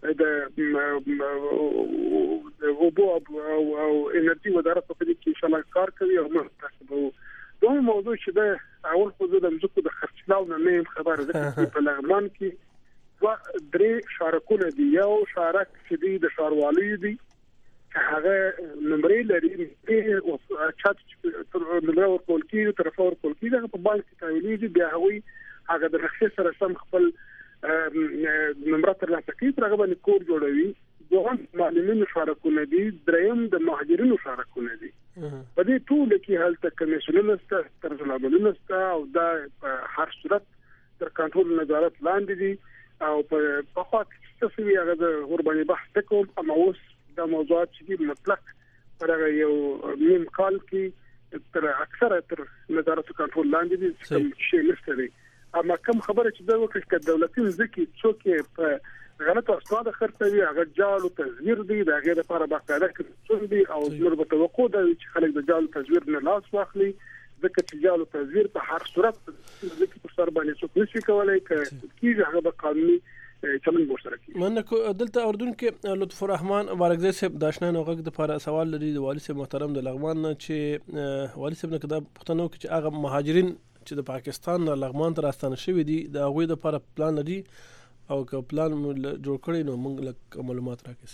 [SPEAKER 10] د وبو او انرژي وزارت په دې کې ان شاء الله کار کوي او موږ تاسو دوه موضوع چې دا اول خو د مزکو د خرڅلاو نه نه خبره ده په لغمان کې دوه درې شارکونه دي. یو شارک چې دی د ښاروالۍ دی چې هغه نمبرې لري او چات نمبر ورکول کیږي تر فور ورکول کیږي په بانک کې تحویلېږي، بیا هغه هغه د نقشې سره سم خپل نمبر تر لاسه کوي، پر هغه باندې کور جوړوي. دوهم معلمینو شارکونه دي، دریم د مهاجرینو شارکونه دي. په دې ټول کې هلته کمیسیونونه سته، ترجمانونه سته او دا په هر صورت تر کنټرول نظارت لاندې دي او په خوا کې څه وی هغه د قرباني بحث کوم. اما اوس دا موضوعات چې مطلق پر هغه یو نیم کال کې تر اکثره تر نظارت کنټرول لاندې دي چې شي نشته دي. اما کوم خبره چې دا وکړي چې دولتي ځکه څوک په غلط اسناد خرڅوي، هغه جال او تزویر دي، دا غیر لپاره باقاعده کړل دي او موږ به توقع ده چې خلک د جال تزویر نه لاس واخلي، ځکه چې جال او تزویر په هر صورت ځکه په سر باندې څوک نشي کولای کیږي هغه به قانوني چلند ورسره کوي.
[SPEAKER 9] منکو دلته اردن کې لطف الرحمن وارګزی صاحب د آشنا نوغه د لپاره سوال لري د والي صاحب محترم د لغمان نه چې والي صاحب نه کدا پښتنو کې چې هغه مهاجرین چې د پاکستان نه لغمان ته راستانه شوی دي د هغه د لپاره پلان لري او که پلان جوړ کړی نو موږ له معلومات راکړو.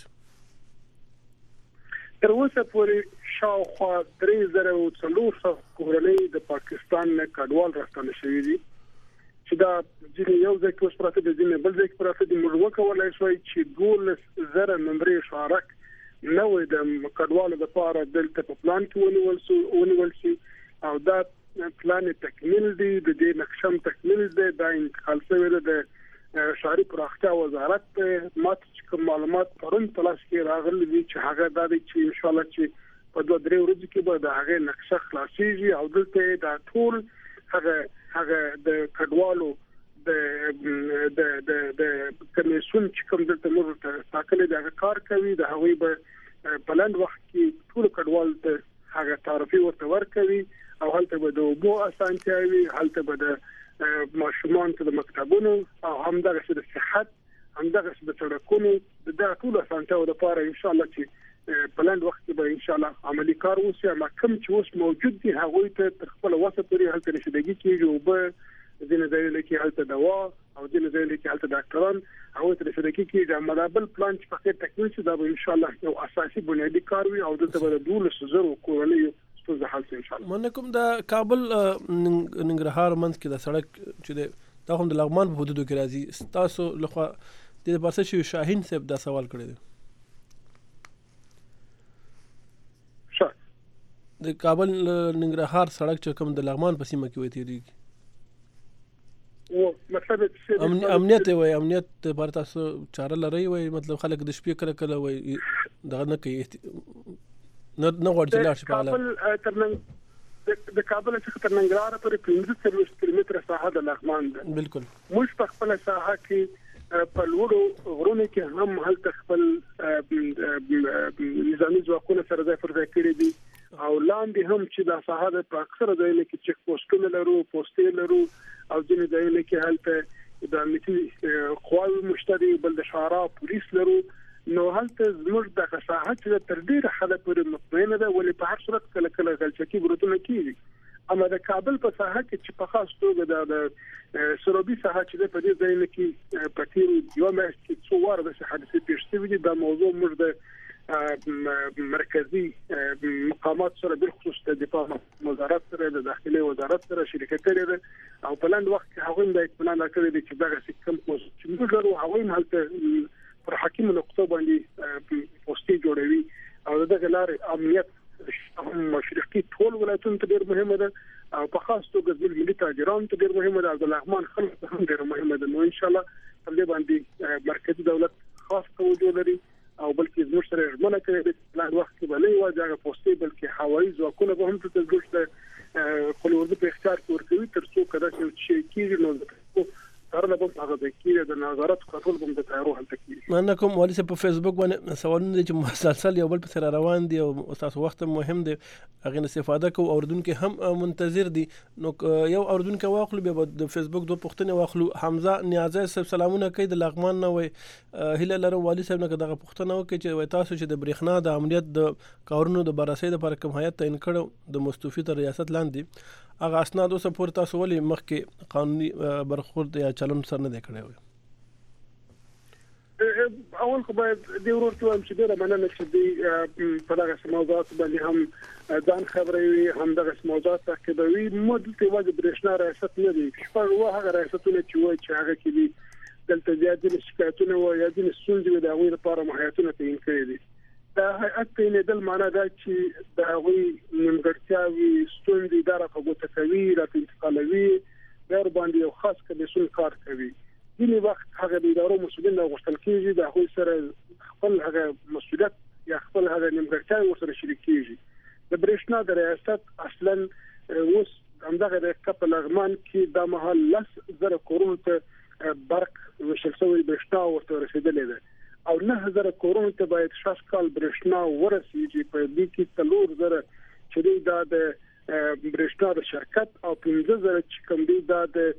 [SPEAKER 10] تر اوسه پورې شاوخوا درې زره او څلور سوه کورنۍ د پاکستان نه کډوال راستانه شوي دي چې دا ځینې یو ځای کې اوس پراته دي، ځینې بل ځای کې پراته دي. موږ وکولای شوای چې دولس زره نمبرې شارک نوې د کډوالو لپاره دلته په پلان کې ونیول شي ونیول شي او دا پلان تکمیل دی، د دې نقشم تکمیل دی. دا انتقال شوی دی د شهري پراختیا وزارت ته. ماته کوم معلومات پرون تلاش کې راغلي دي چې هغه د دې چې ان شاء الله چې په دوه درې ورځې کې به د هغه نقشه خلاصيږي او دلته د ټول هغه هغه د کډوالو د د د د کمیسیون چې کوم دلته موږ ته ساکلې د کار کوي د هغوی به بلند وخت کې ټول کډوال ته هغه تعرفي ورته ورکوي او هلته به د اوبو اسانتیاوي، هلته به د ماشومان ته د مکتبونو او همدغه د صحت همدغه د سړکونو د ټول اسانتیاو لپاره ان شاء الله چې بلند وخت کې به ان شاء الله عملی کار وشي. اما کوم چې اوس موجود دي هغه ته تر خپل وسه پورې هلته رسیدګي کیږي او به ځینې ځایونه کې هلته دوا او ځینې ځایونه کې هلته ډاکټران هغه ته رسیدګي کیږي. اما دا بل پلان چې په تکمیل شي دا به ان شاء الله یو اساسي بنیادی کار وي او دلته به د دولس زرو کورنۍ
[SPEAKER 9] من کوم د کابل ننګرهار منځ کې د سړک چې د هم د لغمان په حدودو کې راځي تاسو لخوا د پارسه شي شاهین صاحب دا سوال کړی دی.
[SPEAKER 10] ښه
[SPEAKER 9] د کابل ننګرهار سړک چې کوم د لغمان په سیمه کې وتی دی
[SPEAKER 10] او مطلب
[SPEAKER 9] امن امنیت وي امنیت پر تاسو چاره لري وي مطلب خلک د شپې کله کله وي دغه نه کوي نه نه ورته لاړ شي په
[SPEAKER 10] کابل ترنګ د کابل څخه تر ننګرهار پورې پنځه څلوېښت کیلومتره ساحه د لغمان ده.
[SPEAKER 9] بالکل
[SPEAKER 10] موږ په خپل ساحه کې په لوړو غرونو کې هم هلته خپل نظامي ځواکونه سره ځای پر ځای کړي دي او لاندې هم چې د ساحه د اکثره ځایونو کې چک پوسټونه لرو، پوسټې لرو او ځینې ځایونو کې هلته د امنیتي قواوې مشتري بل د شارع پولیس لرو. نو هلته زموږ د ساحه چې تر ډیره حد پورې مطمئنه ده ولې په هر صورت کله کله غلطي بروتونه کیږي. اما د کابل په ساحه کې چې په خاص توګه د سروبي ساحه چې په دې ځای کې په تیر یو میاشت کې څو واره د حادثې پیښ شوې دي دا موضوع موږ د مرکزی مقامات سره بالخصوص د دفاع وزارت سره د داخلي وزارت سره شریکت کړی ده او په لاندې وخت کې هغوی د اطمینان راکړی دي چې دغه کوم چې موږ لرو هغوی هلته پر حکیم نقطه باندې پوسټي جوړوي او دغه لارې امنیت مشرقي ټول ولایتونو ته ډېر مهمه ده او په خاص توګه د ملي تاجرانو ته ډېر مهمه ده او د لغمان خلک ته هم ډېر مهمه ده. نو ان شاء الله په دې باندې مرکزی دولت خاص توجه لري او بلکې زموږ سره ژمنه کوي چې لاندې وخت کې به نه یوازې هغه پوسټي بلکې هوایي ځواکونه به هم ته زموږ خپل ورته په اختیار کې ورکوي تر څو کله چې کېږي نو سره به هغه د کیره د نظارت کنټرول کوم د تیارو هلته کیږي.
[SPEAKER 9] من کوم والي صاحب په فیسبوک باندې سوالونه دي چې مسلسل یو بل په سره روان دي او تاسو وخت مهم دی هغه نه استفاده کوو اوردونکو هم منتظر دي. نو یو اوردونکو واخلو به د فیسبوک دوه پوښتنه واخلو. حمزه نیازی صاحب سلامونه کوي د لغمان نه وي هله لرم والي صاحب نه دغه پوښتنه وکړي چې تاسو چې د برېښنا د امنیت د کارونو د بررسۍ لپاره کوم هیئت تعین کړو د مستوفي تر ریاست لاندې هغه اسناد اوس پورې تاسو ولې مخکې قانوني برخورد یا چلن سر نه دی کړی وي؟
[SPEAKER 10] اول خو باید د ورته وایم چې ډیره مننه چې دی په دغه موضوعات باندې هم ځان خبروي هم دغه موضوعات تعقیبوي. مدل ته وجه برېښنا ریاست نه دی شپږ وه هغه ریاستونه چې وایي چې هغه کې دي دلته زیاتې شکایتونه و یا د ستونزې د هغوی لپاره مهیتونه تعیین کړي دي. دا هیئت تعینېدل معنا دا چې د هغوی نیمګړتیاوې ستونزې دا راته ګوته کوي راته انتقالوي دا باندې یو خاص کمیسیون کار کوي. ځینې وخت هغه د ادارو مسؤلین راغوښتل کېږي د هغوی سره خپل هغه مسؤلیت یا خپل هغه نیمګړتیاوې ورسره شریک کېږي. د برېښنا د ریاست اصلا اوس همدغه د په لغمان کې د مهال لس زره کورونو ته برق وشل شوی برېښنا ورته رسیدلې ده او نه زره کورونو ته باید شاش کال برېښنا ورسیږي په دې کې څلور زره چې دا د برېښنا د شرکت او پنځه زره چې کوم دی دا د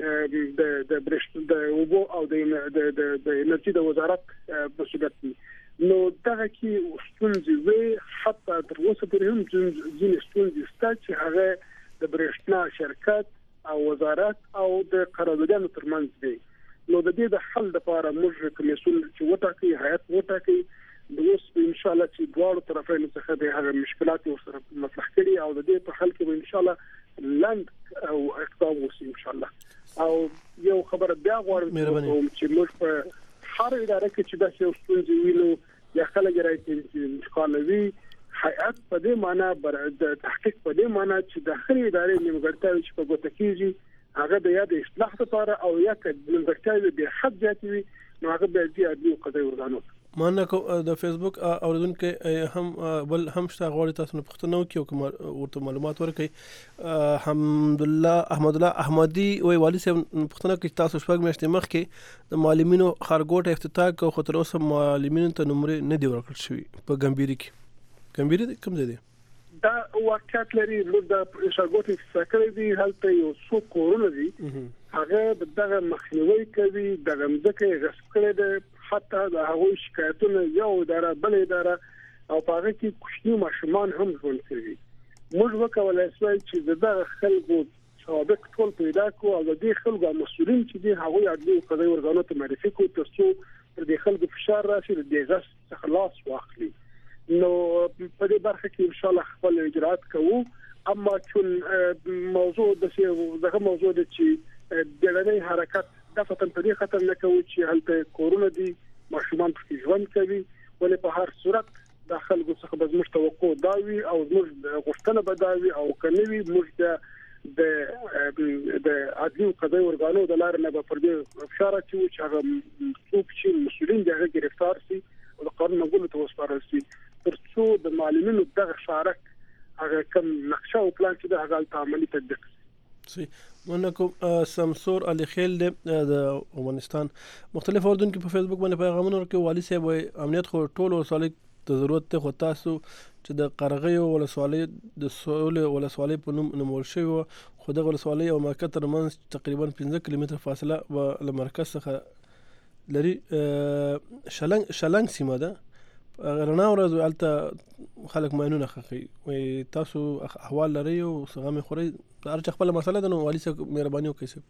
[SPEAKER 10] د د برېښنا د اوبو او د د د انرژي د وزارت مسؤلیت دی. نو دغه کې ستونزې وي حتی تر اوسه پورې هم ځینې ستونزې شته چې هغه د برېښنا شرکت او وزارت او د قراردادونو ترمنځ دي. نو د دې د حل لپاره موږ کمیسیون چې وټاکي هیئت وټاکي د اوس ان شاء الله چې دواړو طرفینو څخه د هغه مشکلات ورسره مطرح کړي او د دې په حل کې ان شاء الله لاند او اقدام وشي ان شاء الله. او یو خبره بیا غواړم چې موږ په هر اداره کې چې دا یو ستونزې وینو یا خلک راځي انتقالوي هیئت په دې معنی بر د تحقیق په دې معنی چې د هر ادارې نیمګړتیاوې چې په ګوته کېږي هغه د یاد اصلاح لپاره او یا که نیمګړتیاوې به حد زیاتوي نو هغه به د عدالت او قضایي ورغانو
[SPEAKER 9] مانه کو د فیسبوک اوریدونکو هم بل هم شته غواړي تاسو نه پښتنو کې کوم ورته معلومات ورکړي. حمد الله احمد الله احمدي وی والي صاحب پښتنو کې تاسو شپږ میاشتې مخکې د معلمینو خارګوټ افتتاح کو خو تر اوسه معلمینو ته نمرې نه دی ورکړل شوی په ګمبيري کې. ګمبيري کوم ځای دی؟
[SPEAKER 10] دا واقعیت لري نو د خارګوټ افتتاح کړی دی هلته یو څو کورونه دي هغه دغه مخنیوي کوي دغه ځکه غصب کړي ده حتی د هغه شکایتونه یو اداره بل اداره او په هغه کې کوچني ماشومان هم ژوند کوي. موږ وکولای شو چې دغه خلکو سابق ټول پیدا کو او د دې خلکو مسؤلین چې دي هغه عدالت او قضایي ورغانو ته معرفي کو ترڅو پر دې خلکو فشار راشي د دې غصب خلاص واخلي. نو په دې برخه کې ان شاء الله خپل اجرات کوو. اما چون موضوع د دغه موضوع د چې د لړۍ حرکت د فتن په دې خطر نه کوي چې هلته کورونا دي ماشومان پکې ژوند کوي ولې په هر صورت د خلکو څخه به موږ توقع داوي او موږ غوښتنه بداوي او کنيوي موږ د د د عدالت او قضایي ورغانو د لارې نه به پر دې افشار چې هغه څوک چې مسؤلین دغه گرفتار شي او د قانون مګول ته وسپارل شي ترڅو د معلمینو دغه شارک هغه کوم نقشه او پلان چې د هغه عملی تطبیق
[SPEAKER 9] شي. منکم سمسور علي خیل د افغانستان مختلف اردن کې په فیسبوک باندې پیغامونه ورکړي. والي صاحب امنیت خو ټول وسایل ته ضرورت ته خو تاسو چې د قرغې ولسوالۍ د سول ولسوالۍ په نوم نومول شوی خو د ولسوالۍ او مرکز ترمنځ تقریبا پنځه کیلومتره فاصله و له مرکز څخه لري. شلنګ شلنګ سیمه ده رڼا ورځ الته خلک ماینونه خخي وي تاسو احوال لري او سغام خوري ارچ خپل مسله ده نو والي صاحب مهرباني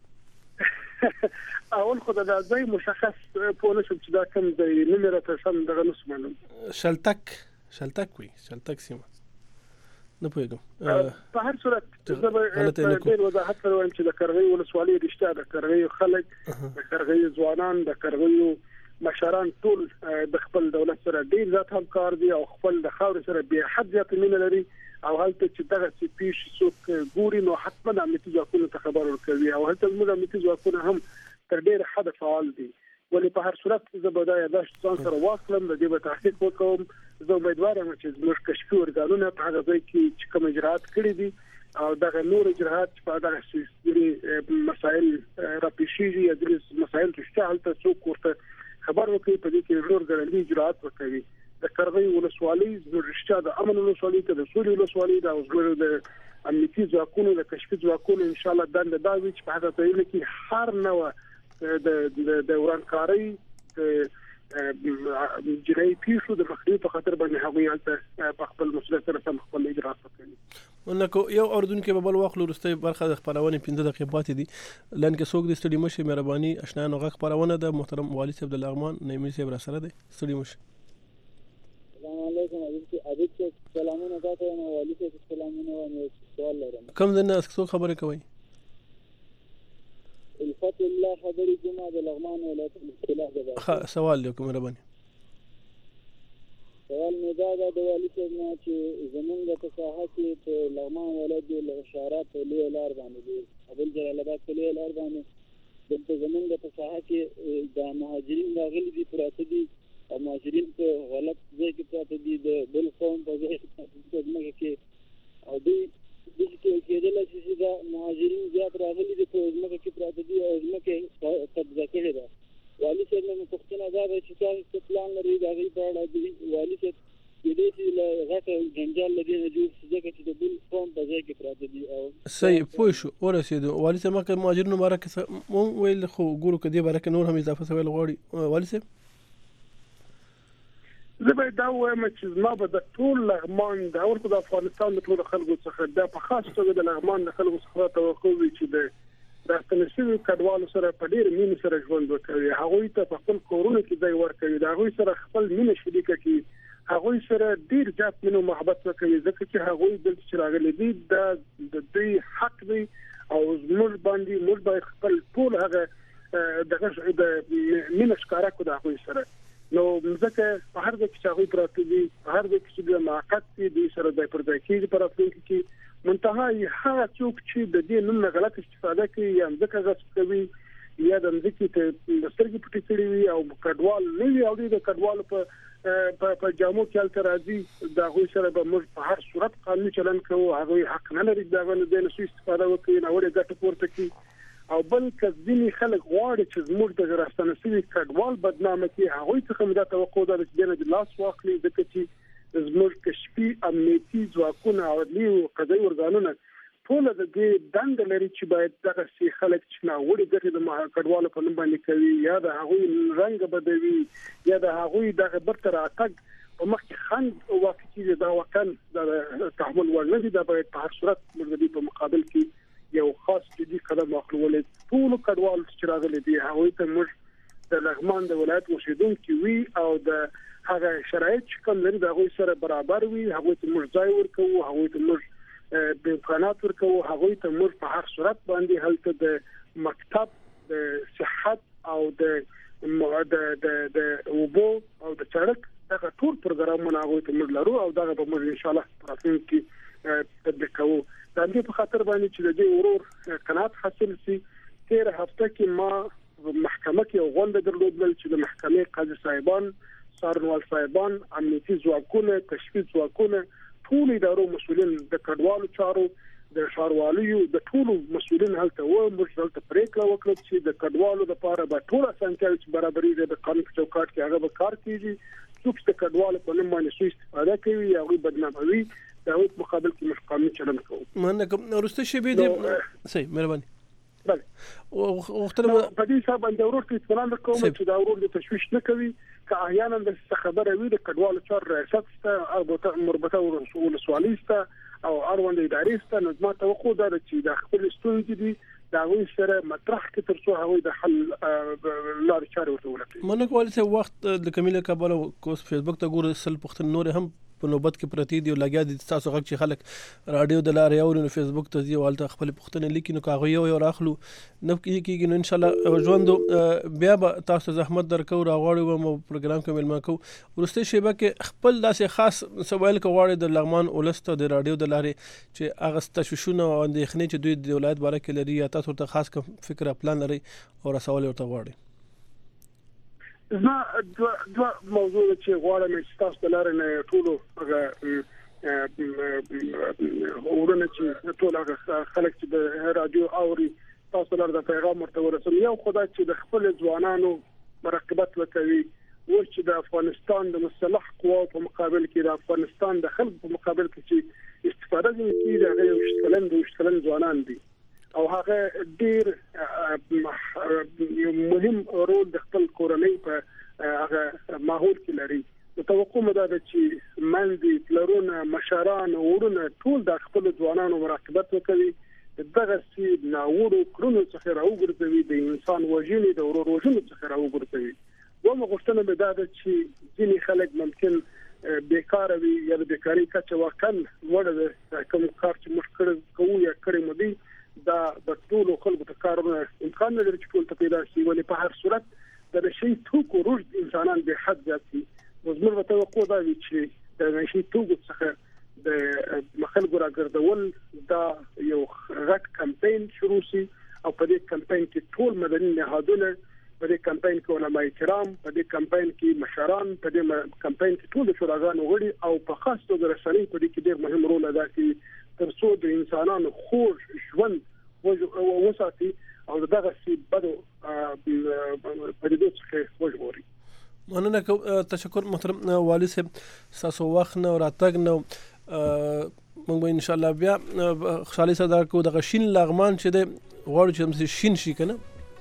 [SPEAKER 9] وکړئ.
[SPEAKER 10] اول خدای د ځای مشخص په نشم چې دا کوم ځای نمره ته سم دغه نس معلوم
[SPEAKER 9] شلتک شلتک وي شلتک سیمه نه پوهیږم.
[SPEAKER 10] په هر صورت زه به ډېر وضاحت کوم چې د قرغې ولسوالۍ رښتیا د قرغې خلک د قرغې ځوانان د قرغې مشران ټول د خپل دولت سره ډیر ځات همکار دي او خپل د خاور سره به حد زیات مینه لري او هلته چې دغه سی پیش څوک ګوري نو حتما د امنیتي ځواکونو ته خبر ورکوي او هلته موږ امنیتي ځواکونه هم تر ډیر حد فعال دي. ولې په هر صورت زه به دا یاداشت ځان سره واخلم د دې به تحقیق وکوم. زه امیدوار یم چې زموږ کشفي ارګانونه په هغه ځای کې چې کوم اجراءات کړي دي او دغه نور اجراءات په دغه سیستمي مسایل راپېښیږي یا د مسایل چې هلته څوک ورته خبر وکړي په دې کې ډېر ګړندي اجراءات وکړي. د قرغې ولسوالۍ د رښتیا د امن ولسوالۍ ته د سولې ولسوالۍ د اوسګړو د امنیتي ځواکونو د کشفي ځواکونو ان شاء الله دنده دا وي چې په هغه ځای کې هر نوع د د ورانکارۍ جنایي پیښو د مخنیوي په خاطر باندې هغوی هلته په خپل مسؤلیت سره سم خپل اجرات کوي.
[SPEAKER 9] نو یو اردوونکو به بل وخت وروسته برخه د خبرونه پنځه دقیقې پاتې دي لکه کې څوک د ستړي مشي مهرباني آشنا نو غږ خبرونه د محترم والي صاحب د لغمان نیمه صاحب را سره دی. ستړي مشي.
[SPEAKER 13] السلام علیکم حبیب سلامونه تاسو نو والي صاحب سلامونه و سوال لرم.
[SPEAKER 9] کوم دنه څوک خبرې کوي؟
[SPEAKER 13] الفت الله خبري جمعه د لغمان ولایت الاختلاف ده.
[SPEAKER 9] ښه سوال دی کوم مهرباني.
[SPEAKER 13] سوال مې دا د والي صاحب نه چې زمونږ په ساحه کې په لغمان ولایت د اشارات په لوی لار باندې دي ابل جلال آباد په لوی لار باندې دلته زمونږ په ساحه کې د مهاجرین راغلي دي پراته دي او مهاجرین په غلط ځای کې پراته دي د بل قوم په ځای کې او دوی د دې کېدل چې دا مهاجرین زیات راغلي دي په ځمکه کې پراته دي او ځمکه قبضه کړې ده. والي صاحب نو پښتنه دا چې تاسو پلان لري دا غي په اړه دی والي صاحب د دې چې له غټه جنجال لدی نه جوړ څه چې د بل قوم په ځای کې پراته دي او
[SPEAKER 9] صحیح پوه شو ورسېدو. والي صاحب که مهاجرینو مبارک مو ویل خو ګورو کدي برکه نور هم اضافه سوال غواړي. والي صاحب
[SPEAKER 10] زه به دا وایم چې زما به د ټول لغمان د اول د افغانستان د ټول خلکو څخه دا په خاص توګه د لغمان د خلکو څخه توقع وي چې د د ستنشي کډوالو سره په ډیر مين سره ژوند وکړي هغوی ته په خپل کورونه کې ځای ورکړي دا هغوی سره خپل مینه شریکه کړي هغوی سره ډیر ځات مینه محبت وکړي ځکه چې هغوی د چراغلي دي د دې حق دی او موږ باندې موږ باید خپل ټول هغه دغه د مینه ښکارا کو دا هغوی سره نو ځکه په هر ځای کې هغوی پراته دي په هر ځای کې د معقد دي د سره د پر ځای کې پر افغانستان کې منتها هغه څوک چې د دې نوم نه غلط استفاده کوي یا ځکه غصب کوي یا د ځکه ته سترګې پټې کړې وي او کډوال نه وي او د کډوال په په جامو کې الته راځي دا غوي سره به موږ په هر صورت قانوني چلن کوو هغه حق نه لري دا غو د نسو استفاده وکړي نو ورته ګټه پورته کوي او بل کځینی خلک غواړي چې زموږ د راستنه سوي کډوال بدنامه کوي هغه څه هم دا توقع ده چې د لاس واخلي ځکه چې زموږ کشفي امنیتي ځواکونه او عدلي او قضایي ورګانونه ټول د دې دند لري چې باید دغه سي خلک چې نه وړي ګټه د کډوالو په نوم باندې کوي یا د هغوی رنګ بدوي یا د هغوی دغه برتر اتګ په مخ کې خند او واقعي دا وکړ د تحمل ورنه دي دا باید په هر صورت موږ په مقابل کې یو خاص جدي قدم واخلو ټول کډوال چې راغلي دي هغوی ته موږ د لغمان د ولایت اوسیدونکو وي او د هغه شرایط چې کوم لري د هغه سره برابر وي هغه ته موږ ځای ورکوو هغه ته موږ د امکانات ورکوو هغه ته موږ په هر صورت باندې هلته د مکتب د صحت او د د د د وبو او د چړک دغه ټول پروګرامونه هغه ته موږ لرو او دغه به موږ ان شاء الله په راتلونکي تطبیق کوو. د دې په خاطر باندې چې د دې ورور قناعت حاصل شي تیر هفته کې ما محکمه کې غونډه درلودل چې د محکمې قاضي صاحبان سارنوال صاحبان امنیتي ځواکونه تشخیص ځواکونه ټول ادارو مسؤلین د کډوالو چارو د ښاروالۍ د ټول مسؤلین هلته و موږ هلته پریکړه وکړه چې د کډوالو لپاره به ټول اسانتیاوې چې برابرې د قانون په چوکاټ کې هغه به کار کیږي څوک چې کډوالو په نوم باندې سوء استفاده کوي یا هغه بدناموي دا هیڅ مقابل کې مش قانوني چلن کوو.
[SPEAKER 9] مننه کوم ورسته شی به دې صحیح مهرباني
[SPEAKER 10] بله
[SPEAKER 9] وختره
[SPEAKER 10] په دې حساب باندې ورور کې اطمینان کوم چې دا ورور د تشویش نه کوي که احیانا د خبره وي د کډوالو چار ریاست ته او مربوطه ولسوالۍ ته او اړوند ادارې ته نظم توقع ده چې د خپل ستونزې دي دا وی سره مطرح کې تر څو هغه د حل لارې چارې ورته ولټوي.
[SPEAKER 9] مننه کول څه وخت د کمیله کابل کو فیسبوک ته ګور سل پختن نور هم په نوبت کې پرتی دی او لګیا دي تاسو غږ چې خلک رادیو د لارې او نو فیسبوک ته دی والته خپل پختنه لیکي نو کاغه یو یو راخلو نو کېږي نو ان شاء الله ژوند بیا به تاسو زحمت درکو راغړو مو پروګرام کې ملما کو ورسته شیبه کې خپل داسې خاص سوال کوي د لغمان اولسته د رادیو د لارې چې هغه تشوشونه او اندېښنې چې دوی د ولایت باره کې لري یا تاسو ته خاص کوم فکر پلان لري او رسول ورته غواړي.
[SPEAKER 10] زما دو دو موضوع چې غواړم چې تاسو د لارې نه ټولو هغه ورونه چې ټول هغه خلک چې د رادیو اوري تاسو لاره د پیغام ورته ورسوي یو خدای چې د خپل ځوانانو مراقبت وکوي و چې د افغانستان د مسلح قواو په مقابل کې د افغانستان د خلکو په مقابل کې چې استفاده کوي د هغه شتلن د شتلن ځوانان دي او هغه ډیر مهم رول د خپل کورنۍ په هغه ماحول کې لري. توقع مده ده چې مندي پلرونه مشران ورونه ټول د خپل ځوانانو مراقبت وکړي، دغه سي ناوړو کړنو څخه راوګرځوي، د انسان وژنې د ورور وژنې څخه راوګرځوي. ومه غوښتنه به دا ده چې ځینې خلک ممکن بیکار وي یا د بیکاری کچه واقعا وړه ده، کوم کار چې موږ کړو کوو یا کړی مو دي دا د ټولو خلکو ته کارونه امکان لري چې ټول ته پیدا شي، ولې په هر صورت د نشي توکو رشد انسانان به حد زیات دي. زموږ په توقع دا وی چې د نشي توکو څخه د مخالګو راګرځول دا یو غټ کمپاین شروع شي او په دې کمپاین کې ټول مدني نهادونه، په دې کمپاین کې علماء کرام، په دې کمپاین کې مشران، په دې کمپاین کې ټول شوراګانو غړي او په خاص توګه رسنۍ په دې کې ډېر مهم رول ادا کوي تر څو د انسانانو خوږ ژوند وساتي او دغه سی بدو په دې څخه وژغوري.
[SPEAKER 9] مننه، تشکر محترم والي صاحب، تاسو وخت نه راتګ نو موږ به ان شاء الله بیا خوشحالي سره کو د غشین لغمان چې د غوړ چې هم شین شي کنه.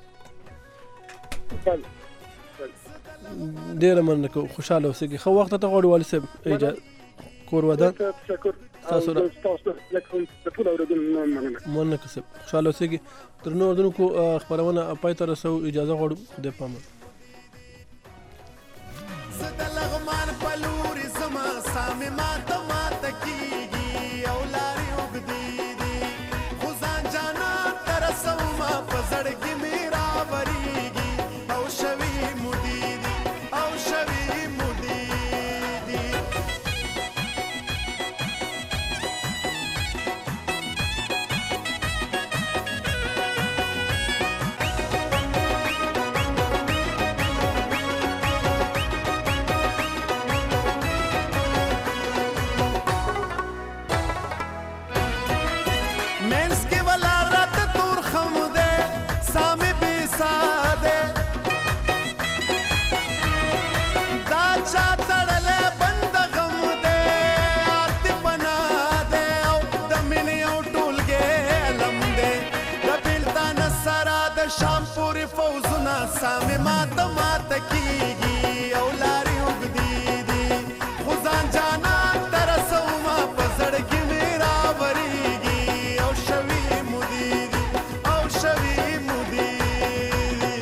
[SPEAKER 9] ډیر مننه، خوشاله اوسئ. خو وخت ته غوړ والي صاحب اجازه کور ودا.
[SPEAKER 10] تشکر
[SPEAKER 9] تاسو را
[SPEAKER 10] تاسو لکه د ټول اوریدونکو مننه.
[SPEAKER 9] مننه صاحب، خوشاله اوسئ. تر نو اوریدونکو خبرونه پای ته رسو، اجازه غواړم د پامه.
[SPEAKER 14] زد لغمان پلوري زما سامي ماته ماته کیږي او لاري وګدي دي، خو ځان جانا تر سوما پزړګي میرا وریږي او شوي مودي دي او شوي مودي دي. شام پوری فوزنا سامي ماته ماته کیږي او لاري وګدي دي، خو ځان جانا تر سوما پزړګي میرا وریږي او شوي مودي دي او شوي مودي دي.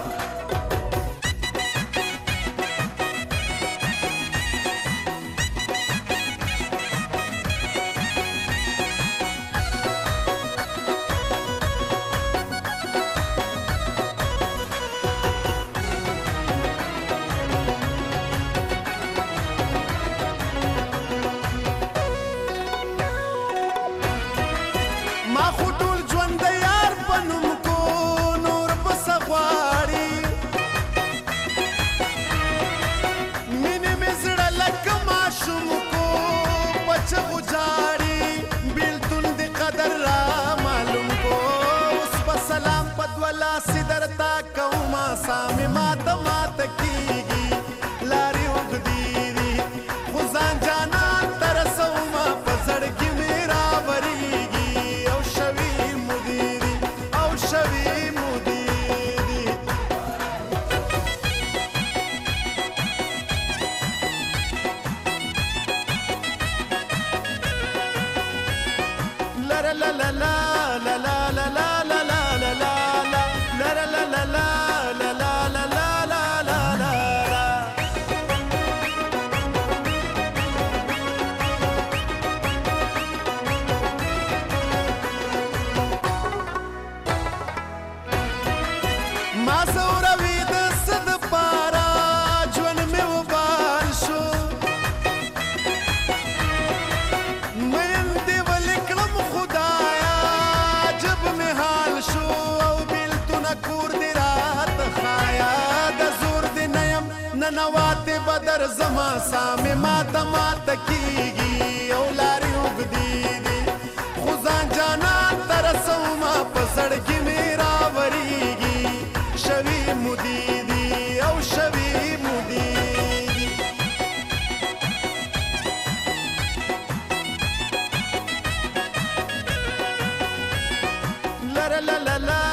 [SPEAKER 14] سامي ماته ماته کیږي لاري وګدي دي، خو ځان جانا تر سوما پزړګي میرا وریږي او شوي مودي دي او شوي مودي دي. لا لا لا لا لا لا لا لا لا لا لا لا لا لا لا. نواته بدر زما سامي ماته ماته کیږي او لاري وګدي دي، خو ځان جانا تر سوما پزړګي میرا وریږي شوي مودي دي او شوي مودي دي. لا لا لا لا